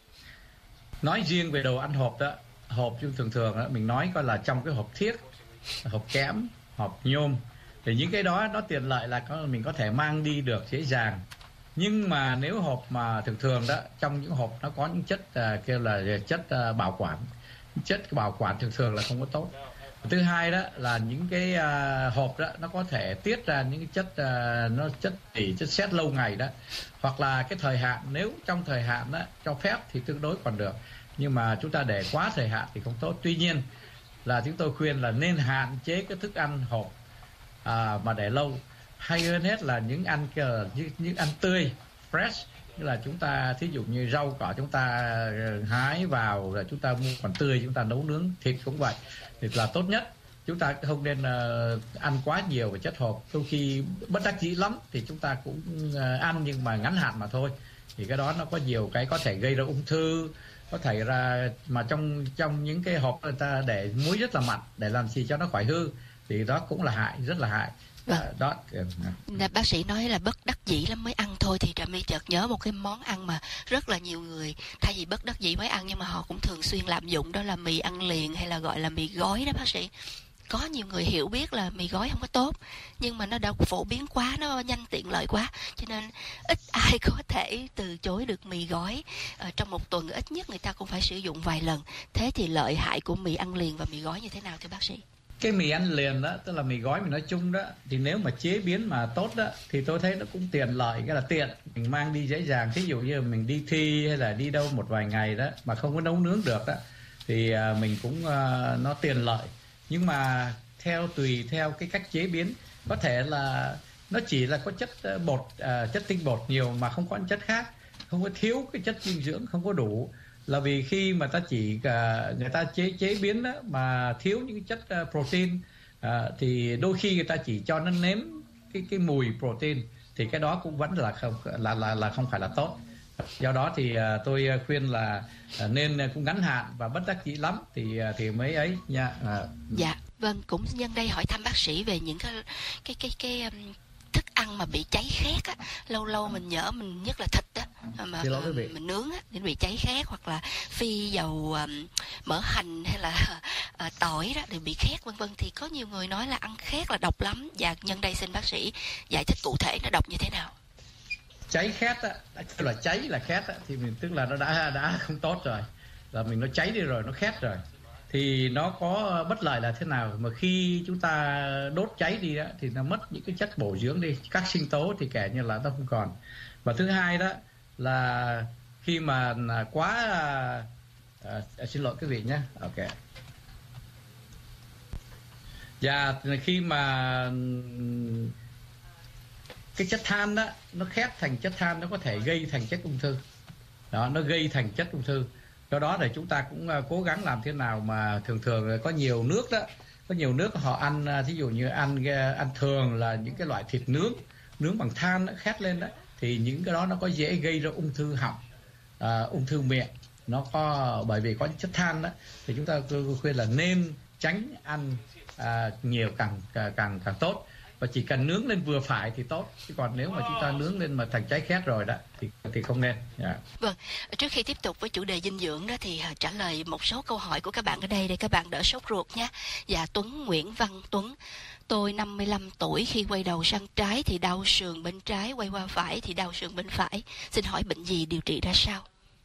Nói riêng về đồ ăn hộp đó, hộp thường thường đó, mình nói coi là trong cái hộp thiếc, hộp kẽm, hộp nhôm, thì những cái đó nó tiện lợi là có, mình có thể mang đi được dễ dàng. Nhưng mà nếu hộp mà thường thường đó, trong những hộp nó có những chất uh, kêu là chất uh, bảo quản, chất bảo quản thường thường là không có tốt. Thứ hai đó là những cái uh, hộp đó nó có thể tiết ra những cái chất uh, nó chất tỉ chất sét lâu ngày đó, hoặc là cái thời hạn, nếu trong thời hạn đó cho phép thì tương đối còn được, nhưng mà chúng ta để quá thời hạn thì không tốt. Tuy nhiên là chúng tôi khuyên là nên hạn chế cái thức ăn hộp à, mà để lâu, hay hơn hết là những ăn những, những ăn tươi fresh, như là chúng ta thí dụ như rau cỏ chúng ta hái vào rồi chúng ta mua còn tươi, chúng ta nấu nướng, thịt cũng vậy thì là tốt nhất. Chúng ta không nên uh, ăn quá nhiều về chất hộp, đôi khi bất đắc dĩ lắm thì chúng ta cũng uh, ăn nhưng mà ngắn hạn mà thôi, thì cái đó nó có nhiều cái có thể gây ra ung thư, có thể ra mà trong trong những cái hộp người ta để muối rất là mặn để làm gì cho nó khỏi hư, thì đó cũng là hại, rất là hại. Vâng. À, đó. Bác sĩ nói là bất đắc dĩ lắm mới ăn thôi, thì Trà My chợt nhớ một cái món ăn mà rất là nhiều người thay vì bất đắc dĩ mới ăn nhưng mà họ cũng thường xuyên lạm dụng, đó là mì ăn liền hay là gọi là mì gói đó bác sĩ. Có nhiều người hiểu biết là mì gói không có tốt, nhưng mà nó đã phổ biến quá, nó nhanh tiện lợi quá, cho nên ít ai có thể từ chối được mì gói. Ờ, trong một tuần ít nhất người ta cũng phải sử dụng vài lần. Thế thì lợi hại của mì ăn liền và mì gói như thế nào thưa bác sĩ? Cái mì ăn liền đó, tức là mì gói mình nói chung đó, thì nếu mà chế biến mà tốt đó thì tôi thấy nó cũng tiện lợi, cái là tiện, mình mang đi dễ dàng. Thí dụ như mình đi thi hay là đi đâu một vài ngày đó mà không có nấu nướng được đó thì uh, mình cũng uh, nó tiện lợi. Nhưng mà theo tùy theo cái cách chế biến, có thể là nó chỉ là có chất uh, bột, uh, chất tinh bột nhiều mà không có chất khác, không có thiếu cái chất dinh dưỡng, không có đủ, là vì khi mà ta chỉ uh, người ta chế chế biến đó, mà thiếu những chất uh, protein uh, thì đôi khi người ta chỉ cho nó nếm cái cái mùi protein, thì cái đó cũng vẫn là không là là là không phải là tốt. Do đó thì uh, tôi khuyên là uh, nên uh, cũng ngắn hạn và bất đắc dĩ lắm thì uh, thì mới ấy nha. Uh. Dạ, vâng, cũng nhân đây hỏi thăm bác sĩ về những cái cái cái cái um, thức ăn mà bị cháy khét á, lâu lâu mình nhỡ mình nhất là thịt á mà, mà mình nướng á thì bị cháy khét, hoặc là phi dầu um, mỡ hành hay là uh, tỏi đó đều bị khét vân vân, thì có nhiều người nói là ăn khét là độc lắm, và nhân đây xin bác sĩ giải thích cụ thể nó độc như thế nào. Cháy khét á, là cháy là khét á, thì mình tức là nó đã đã không tốt rồi, là mình nó cháy đi rồi, nó khét rồi, thì nó có bất lợi là thế nào, mà khi chúng ta đốt cháy đi đó thì nó mất những cái chất bổ dưỡng đi, các sinh tố thì kể như là nó không còn. Và thứ hai đó là khi mà quá à, à, xin lỗi quý vị nhé, ok. Và khi mà cái chất than đó nó khét thành chất than, nó có thể gây thành chất ung thư đó, nó gây thành chất ung thư. Do đó thì chúng ta cũng cố gắng làm thế nào mà thường thường có nhiều nước đó, có nhiều nước họ ăn, thí dụ như ăn ăn thường là những cái loại thịt nướng nướng bằng than nó khét lên đó, thì những cái đó nó có dễ gây ra ung thư họng, à, ung thư miệng, nó có bởi vì có chất than đó, thì chúng ta khuyên là nên tránh ăn à, nhiều càng càng càng tốt, và chỉ cần nướng lên vừa phải thì tốt, chứ còn nếu mà chúng ta nướng lên mà thành cháy khét rồi đó thì thì không nên. Yeah. Vâng, trước khi tiếp tục với chủ đề dinh dưỡng đó thì trả lời một số câu hỏi của các bạn ở đây để các bạn đỡ sốt ruột nhé. Dạ, Tuấn Nguyễn Văn Tuấn: tôi năm mươi lăm tuổi, khi quay đầu sang trái thì đau sườn bên trái, quay qua phải thì đau sườn bên phải. Xin hỏi bệnh gì, điều trị ra sao?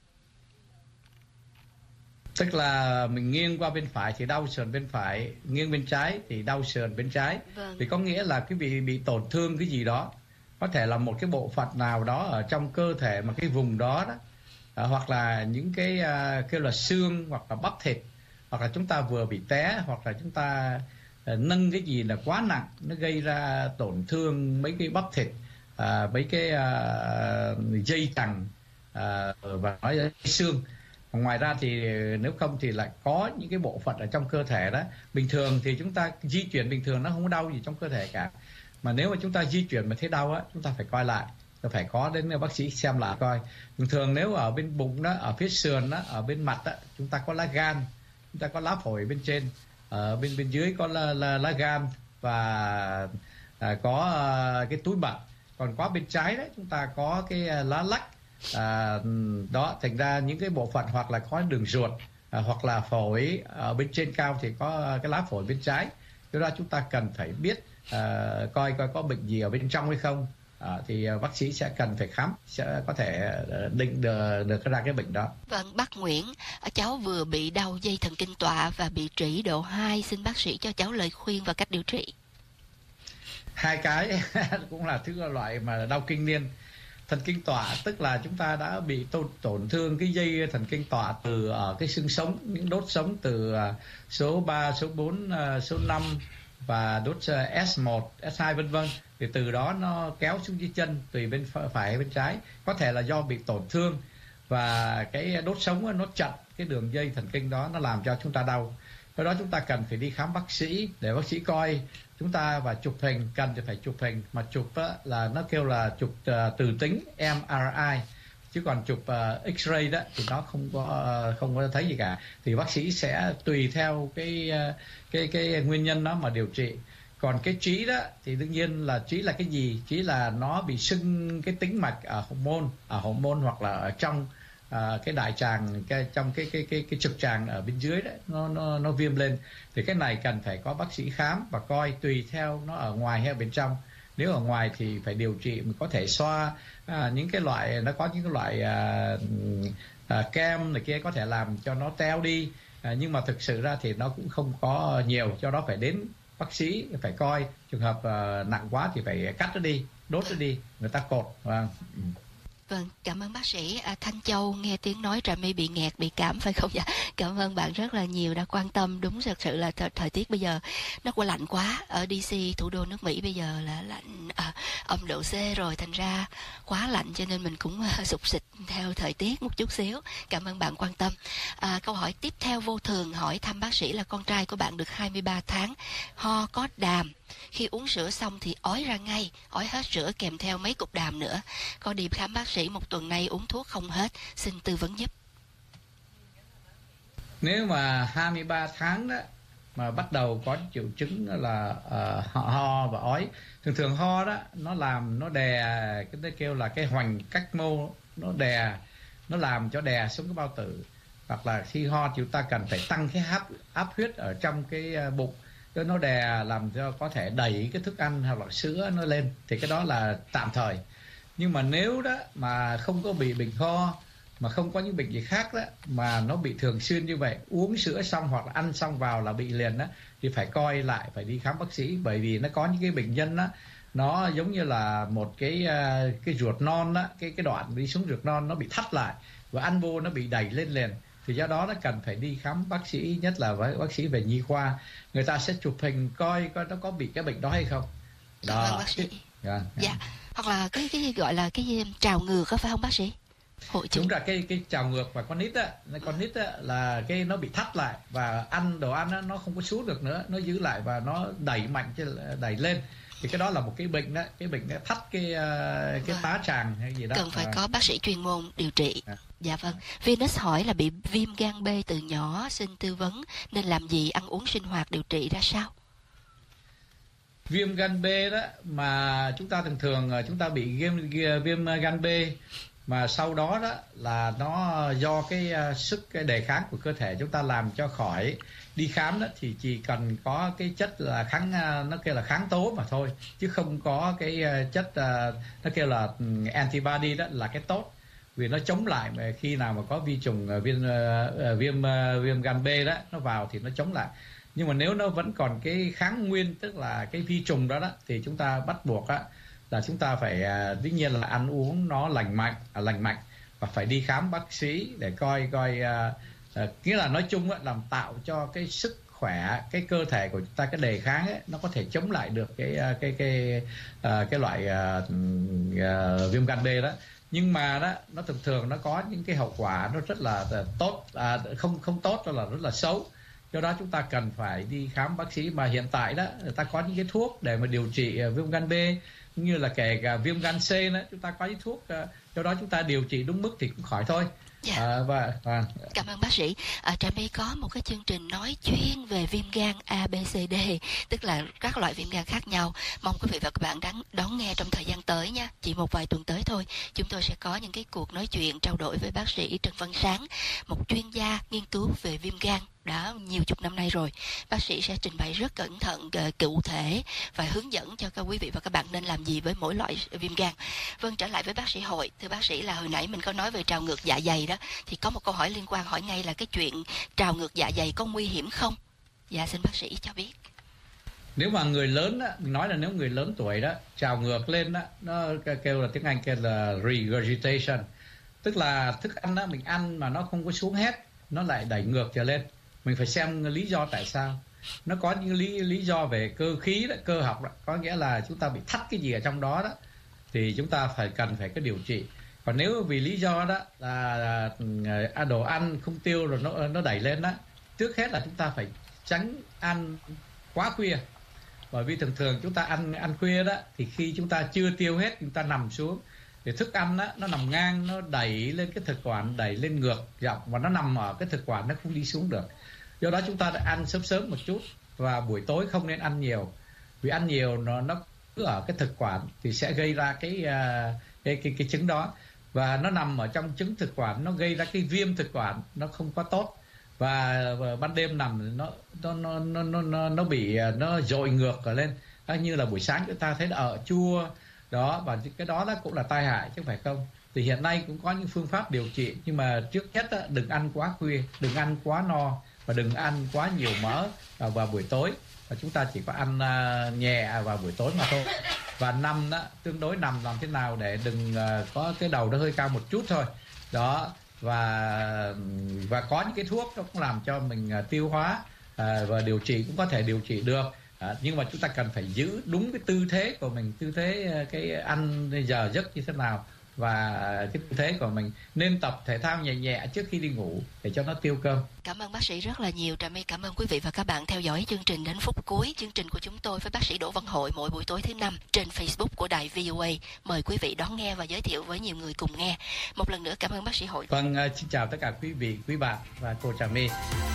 Tức là mình nghiêng qua bên phải thì đau sườn bên phải, nghiêng bên trái thì đau sườn bên trái. Vâng. Thì có nghĩa là cái bị bị tổn thương cái gì đó, có thể là một cái bộ phận nào đó ở trong cơ thể mà cái vùng đó đó, à, hoặc là những cái uh, kêu là xương hoặc là bắp thịt, hoặc là chúng ta vừa bị té, hoặc là chúng ta uh, nâng cái gì là quá nặng, nó gây ra tổn thương mấy cái bắp thịt, uh, mấy cái uh, dây chằng uh, và nói là xương. Ngoài ra thì nếu không thì lại có những cái bộ phận ở trong cơ thể đó, bình thường thì chúng ta di chuyển bình thường nó không có đau gì trong cơ thể cả, mà nếu mà chúng ta di chuyển mà thấy đau á, chúng ta phải coi lại, phải có đến bác sĩ xem lại coi. Bình thường nếu ở bên bụng đó, ở phía sườn đó, ở bên mặt đó, chúng ta có lá gan, chúng ta có lá phổi bên trên, ở bên bên dưới có lá, lá, lá gan và à, có à, cái túi mật, còn có bên trái đấy chúng ta có cái lá lách. À, đó, thành ra những cái bộ phận hoặc là có đường ruột, à, hoặc là phổi ở bên trên cao thì có cái lá phổi bên trái. Do đó chúng ta cần phải biết à, coi coi có bệnh gì ở bên trong hay không, à, thì bác sĩ sẽ cần phải khám, sẽ có thể định được, được ra cái bệnh đó. Vâng, bác Nguyễn, cháu vừa bị đau dây thần kinh tọa và bị trĩ độ hai, xin bác sĩ cho cháu lời khuyên và cách điều trị. Hai cái cũng là thứ loại mà đau kinh niên. Thần kinh tọa tức là chúng ta đã bị tổn, tổn thương cái dây thần kinh tọa từ ở cái xương sống, những đốt sống từ số ba, số bốn, số năm và đốt S một, S hai vân vân. Thì từ đó nó kéo xuống dưới chân, tùy bên phải hay bên trái. Có thể là do bị tổn thương và cái đốt sống nó chặn cái đường dây thần kinh đó, nó làm cho chúng ta đau. Do đó chúng ta cần phải đi khám bác sĩ để bác sĩ coi chúng ta và chụp hình, cần thì phải chụp hình, mà chụp á, là nó kêu là chụp uh, từ tính M R I, chứ còn chụp uh, X-ray đó thì nó không có uh, không có thấy gì cả. Thì bác sĩ sẽ tùy theo cái uh, cái cái nguyên nhân đó mà điều trị. Còn cái trĩ đó thì đương nhiên là trĩ là cái gì? Trĩ là nó bị sưng cái tĩnh mạch ở hậu môn, ở hậu môn hoặc là ở trong À, cái đại tràng, cái trong cái cái cái cái trực tràng ở bên dưới đấy, nó nó nó viêm lên. Thì cái này cần phải có bác sĩ khám và coi tùy theo nó ở ngoài hay ở bên trong. Nếu ở ngoài thì phải điều trị, mình có thể xoa à, những cái loại, nó có những cái loại à, à, kem này kia có thể làm cho nó teo đi, à, nhưng mà thực sự ra thì nó cũng không có nhiều, cho đó phải đến bác sĩ phải coi. Trường hợp à, nặng quá thì phải cắt nó đi, đốt nó đi, người ta cột. Vâng. Vâng, cảm ơn bác sĩ. À, Thanh Châu nghe tiếng nói Trà My bị nghẹt, bị cảm phải không? Dạ, cảm ơn bạn rất là nhiều đã quan tâm. Đúng thật sự là th- thời tiết bây giờ nó quá lạnh quá. Ở đê xê, thủ đô nước Mỹ bây giờ là lạnh à, âm độ C rồi, thành ra quá lạnh cho nên mình cũng uh, sụp xịt theo thời tiết một chút xíu. Cảm ơn bạn quan tâm. À, câu hỏi tiếp theo vô thường hỏi thăm bác sĩ là con trai của bạn được hai mươi ba tháng, ho có đàm. Khi uống sữa xong thì ói ra ngay, ói hết sữa kèm theo mấy cục đàm nữa. Con đi khám bác sĩ một tuần nay uống thuốc không hết, xin tư vấn giúp. Nếu mà hai mươi ba tháng đó mà bắt đầu có triệu chứng là uh, ho và ói, thường thường ho đó nó làm nó đè, cái nó kêu là cái hoành cách mô, nó đè, nó làm cho đè xuống cái bao tử. Hoặc là khi ho chúng ta cần phải tăng cái áp áp huyết ở trong cái bụng, cho nó đè làm cho có thể đẩy cái thức ăn hoặc là sữa nó lên, thì cái đó là tạm thời. Nhưng mà nếu đó mà không có bị bệnh ho, mà không có những bệnh gì khác đó, mà nó bị thường xuyên như vậy, uống sữa xong hoặc là ăn xong vào là bị liền đó, thì phải coi lại, phải đi khám bác sĩ. Bởi vì nó có những cái bệnh nhân đó, nó giống như là một cái cái ruột non đó, cái cái đoạn đi xuống ruột non nó bị thắt lại và ăn vô nó bị đẩy lên liền. Thì do đó nó cần phải đi khám bác sĩ, nhất là với bác sĩ về nhi khoa. Người ta sẽ chụp hình coi coi nó có bị cái bệnh đó hay không. Đó. Vâng, bác sĩ. Yeah, dạ. Yeah. Hoặc là cái cái gọi là cái trào ngược có phải không bác sĩ? Hội chứng. Đúng ra cái cái trào ngược và con nít á, con nít á là cái nó bị thắt lại và ăn đồ ăn á, nó không có xuống được nữa, nó giữ lại và nó đẩy mạnh chứ đẩy lên. Thì cái đó là một cái bệnh đó, cái bệnh đó thắt cái cái tá tràng hay gì đó. Cần phải à. có bác sĩ chuyên môn điều trị. À. Dạ vâng. Venus hỏi là bị viêm gan B từ nhỏ, xin tư vấn nên làm gì, ăn uống sinh hoạt điều trị ra sao? Viêm gan B đó mà chúng ta thường thường chúng ta bị viêm viêm gan B mà sau đó đó là nó do cái sức cái đề kháng của cơ thể chúng ta làm cho khỏi. Đi khám đó thì chỉ cần có cái chất là kháng, nó kêu là kháng tố mà thôi, chứ không có cái chất nó kêu là antibody, đó là cái tốt, vì nó chống lại mà khi nào mà có vi trùng viêm viêm viêm gan B đó nó vào thì nó chống lại. Nhưng mà nếu nó vẫn còn cái kháng nguyên, tức là cái vi trùng đó đó, thì chúng ta bắt buộc á là chúng ta phải dĩ nhiên là ăn uống nó lành mạnh, à, lành mạnh và phải đi khám bác sĩ để coi coi uh, uh, nghĩa là nói chung á, làm tạo cho cái sức khỏe, cái cơ thể của chúng ta, cái đề kháng ấy, nó có thể chống lại được cái uh, cái cái uh, cái loại uh, uh, viêm gan B đó. Nhưng mà đó nó thường thường nó có những cái hậu quả nó rất là tốt, à, không không tốt, đó là rất là xấu. Do đó chúng ta cần phải đi khám bác sĩ. Mà hiện tại đó người ta có những cái thuốc để mà điều trị uh, viêm gan B, cũng như là kể cả viêm gan C đó, chúng ta có những thuốc, uh, do đó chúng ta điều trị đúng mức thì cũng khỏi thôi. Dạ. À, và, và cảm ơn bác sĩ. À, Trà My có một cái chương trình nói chuyên về viêm gan A, B, C, D, tức là các loại viêm gan khác nhau. Mong quý vị và các bạn đón, đón nghe trong thời gian tới nha. Chỉ một vài tuần tới thôi, chúng tôi sẽ có những cái cuộc nói chuyện trao đổi với bác sĩ Trần Văn Sáng, một chuyên gia nghiên cứu về viêm gan. đã nhiều chục năm nay rồi. Bác sĩ sẽ trình bày rất cẩn thận, cụ thể và hướng dẫn cho các quý vị và các bạn nên làm gì với mỗi loại viêm gan. Vâng, trở lại với bác sĩ Hội. Thưa bác sĩ, là hồi nãy mình có nói về trào ngược dạ dày đó, thì có một câu hỏi liên quan hỏi ngay là cái chuyện trào ngược dạ dày có nguy hiểm không? Dạ, xin bác sĩ cho biết. Nếu mà người lớn á, mình nói là nếu người lớn tuổi đó trào ngược lên đó, nó kêu là tiếng Anh kêu là regurgitation, tức là thức ăn đó mình ăn mà nó không có xuống hết, nó lại đẩy ngược trở lên. Mình phải xem lý do tại sao. Nó có những lý lý do về cơ khí đó, cơ học đó, có nghĩa là chúng ta bị thắt cái gì ở trong đó đó thì chúng ta phải cần phải có điều trị. Còn nếu vì lý do đó là đồ ăn không tiêu rồi nó nó đẩy lên đó, trước hết là chúng ta phải tránh ăn quá khuya. Bởi vì thường thường chúng ta ăn ăn khuya đó thì khi chúng ta chưa tiêu hết, chúng ta nằm xuống thì thức ăn đó, nó nằm ngang, nó đẩy lên cái thực quản, đẩy lên ngược dọc và nó nằm ở cái thực quản, nó không đi xuống được. Do đó chúng ta đã ăn sớm sớm một chút và buổi tối không nên ăn nhiều. Vì ăn nhiều nó nó cứ ở cái thực quản thì sẽ gây ra cái cái cái, cái chứng đó, và nó nằm ở trong chứng thực quản, nó gây ra cái viêm thực quản, nó không có tốt. Và, và ban đêm nằm nó nó nó nó nó nó bị nó dội ngược trở lên, đó, như là buổi sáng chúng ta thấy là ở chua đó, và cái đó đó cũng là tai hại chứ không phải không. Thì hiện nay cũng có những phương pháp điều trị, nhưng mà trước nhất đó, đừng ăn quá khuya, đừng ăn quá no và đừng ăn quá nhiều mỡ vào buổi tối, và chúng ta chỉ có ăn uh, nhẹ vào buổi tối mà thôi. Và nằm đó, tương đối nằm làm thế nào để đừng uh, có cái đầu nó hơi cao một chút thôi đó. Và và có những cái thuốc nó cũng làm cho mình uh, tiêu hóa, uh, và điều trị cũng có thể điều trị được, uh, nhưng mà chúng ta cần phải giữ đúng cái tư thế của mình, tư thế uh, cái ăn giờ giấc như thế nào, và cái tư thế của mình nên tập thể thao nhẹ nhẹ trước khi đi ngủ để cho nó tiêu cơm. Cảm ơn bác sĩ rất là nhiều. Trà My cảm ơn quý vị và các bạn theo dõi chương trình đến phút cuối. Chương trình của chúng tôi với bác sĩ Đỗ Văn Hội mỗi buổi tối thứ năm trên Facebook của đài vê o a. Mời quý vị đón nghe và giới thiệu với nhiều người cùng nghe. Một lần nữa cảm ơn bác sĩ Hội. Vâng, xin chào tất cả quý vị, quý bạn và cô Trà My.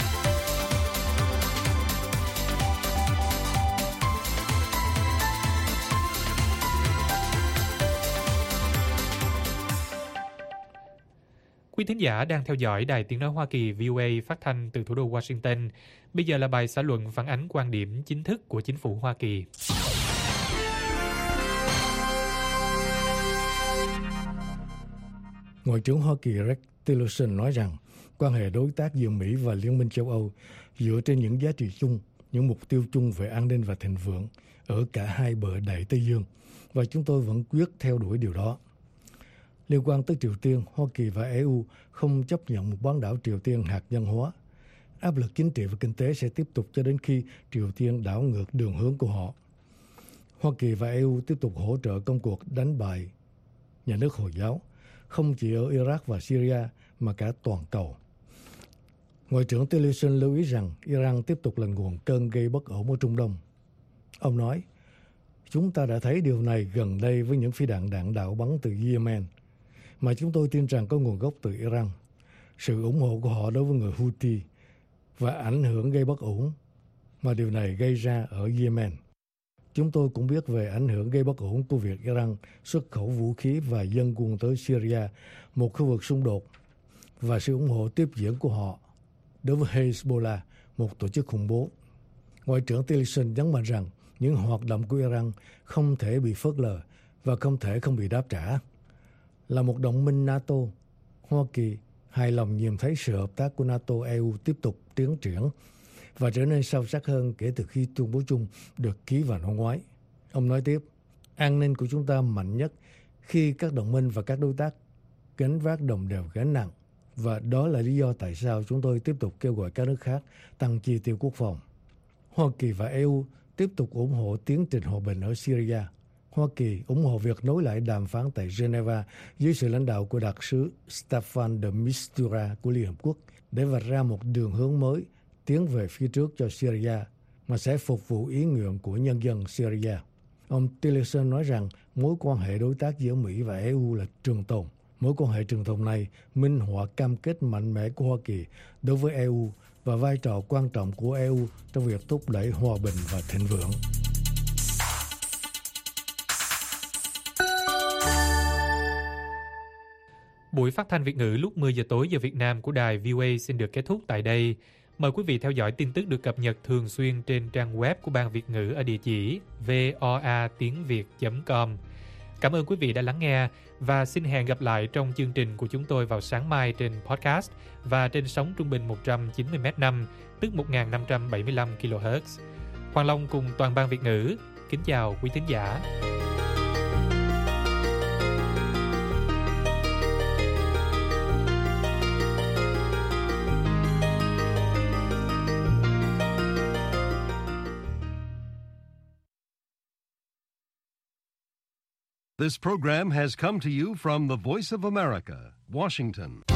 Quý thính giả đang theo dõi Đài Tiếng Nói Hoa Kỳ vê o a phát thanh từ thủ đô Washington. Bây giờ là bài xã luận phản ánh quan điểm chính thức của chính phủ Hoa Kỳ. Ngoại trưởng Hoa Kỳ Rex Tillerson nói rằng quan hệ đối tác giữa Mỹ và Liên minh châu Âu dựa trên những giá trị chung, những mục tiêu chung về an ninh và thịnh vượng ở cả hai bờ Đại Tây Dương, và chúng tôi vẫn quyết theo đuổi điều đó. Liên quan tới Triều Tiên, Hoa Kỳ và e u không chấp nhận một bán đảo Triều Tiên hạt nhân hóa. Áp lực chính trị và kinh tế sẽ tiếp tục cho đến khi Triều Tiên đảo ngược đường hướng của họ. Hoa Kỳ và e u tiếp tục hỗ trợ công cuộc đánh bại nhà nước Hồi giáo, không chỉ ở Iraq và Syria mà cả toàn cầu. Ngoại trưởng Tillerson lưu ý rằng Iran tiếp tục là nguồn cơn gây bất ổn ở Trung Đông. Ông nói, chúng ta đã thấy điều này gần đây với những phi đạn đạn đạo bắn từ Yemen, mà chúng tôi tin rằng có nguồn gốc từ Iran, sự ủng hộ của họ đối với người Houthi và ảnh hưởng gây bất ổn mà điều này gây ra ở Yemen. Chúng tôi cũng biết về ảnh hưởng gây bất ổn của việc Iran xuất khẩu vũ khí và dân quân tới Syria, một khu vực xung đột, và sự ủng hộ tiếp diễn của họ đối với Hezbollah, một tổ chức khủng bố. Ngoại trưởng Tillerson nhấn mạnh rằng những hoạt động của Iran không thể bị phớt lờ và không thể không bị đáp trả. Là một đồng minh NATO, Hoa Kỳ hài lòng nhìn thấy sự hợp tác của NATO-e u tiếp tục tiến triển và trở nên sâu sắc hơn kể từ khi tuyên bố chung được ký vào năm ngoái. Ông nói tiếp, an ninh của chúng ta mạnh nhất khi các đồng minh và các đối tác gánh vác đồng đều gánh nặng, và đó là lý do tại sao chúng tôi tiếp tục kêu gọi các nước khác tăng chi tiêu quốc phòng. Hoa Kỳ và e u tiếp tục ủng hộ tiến trình hòa bình ở Syria. Hoa Kỳ ủng hộ việc nối lại đàm phán tại Geneva dưới sự lãnh đạo của đặc sứ Staffan de Mistura của Liên Hợp Quốc để vạch ra một đường hướng mới tiến về phía trước cho Syria mà sẽ phục vụ ý nguyện của nhân dân Syria. Ông Tillerson nói rằng mối quan hệ đối tác giữa Mỹ và e u là trường tồn. Mối quan hệ trường tồn này minh họa cam kết mạnh mẽ của Hoa Kỳ đối với e u và vai trò quan trọng của e u trong việc thúc đẩy hòa bình và thịnh vượng. Buổi phát thanh Việt ngữ lúc mười giờ tối giờ Việt Nam của đài vê o a xin được kết thúc tại đây. Mời quý vị theo dõi tin tức được cập nhật thường xuyên trên trang web của Ban Việt ngữ ở địa chỉ voa tiếng việt chấm com. Cảm ơn quý vị đã lắng nghe và xin hẹn gặp lại trong chương trình của chúng tôi vào sáng mai trên podcast và trên sóng trung bình một trăm chín mươi mét năm, tức một nghìn năm trăm bảy mươi lăm ki lô héc. Hoàng Long cùng toàn ban Việt ngữ kính chào quý thính giả. This program has come to you from the Voice of America, Washington.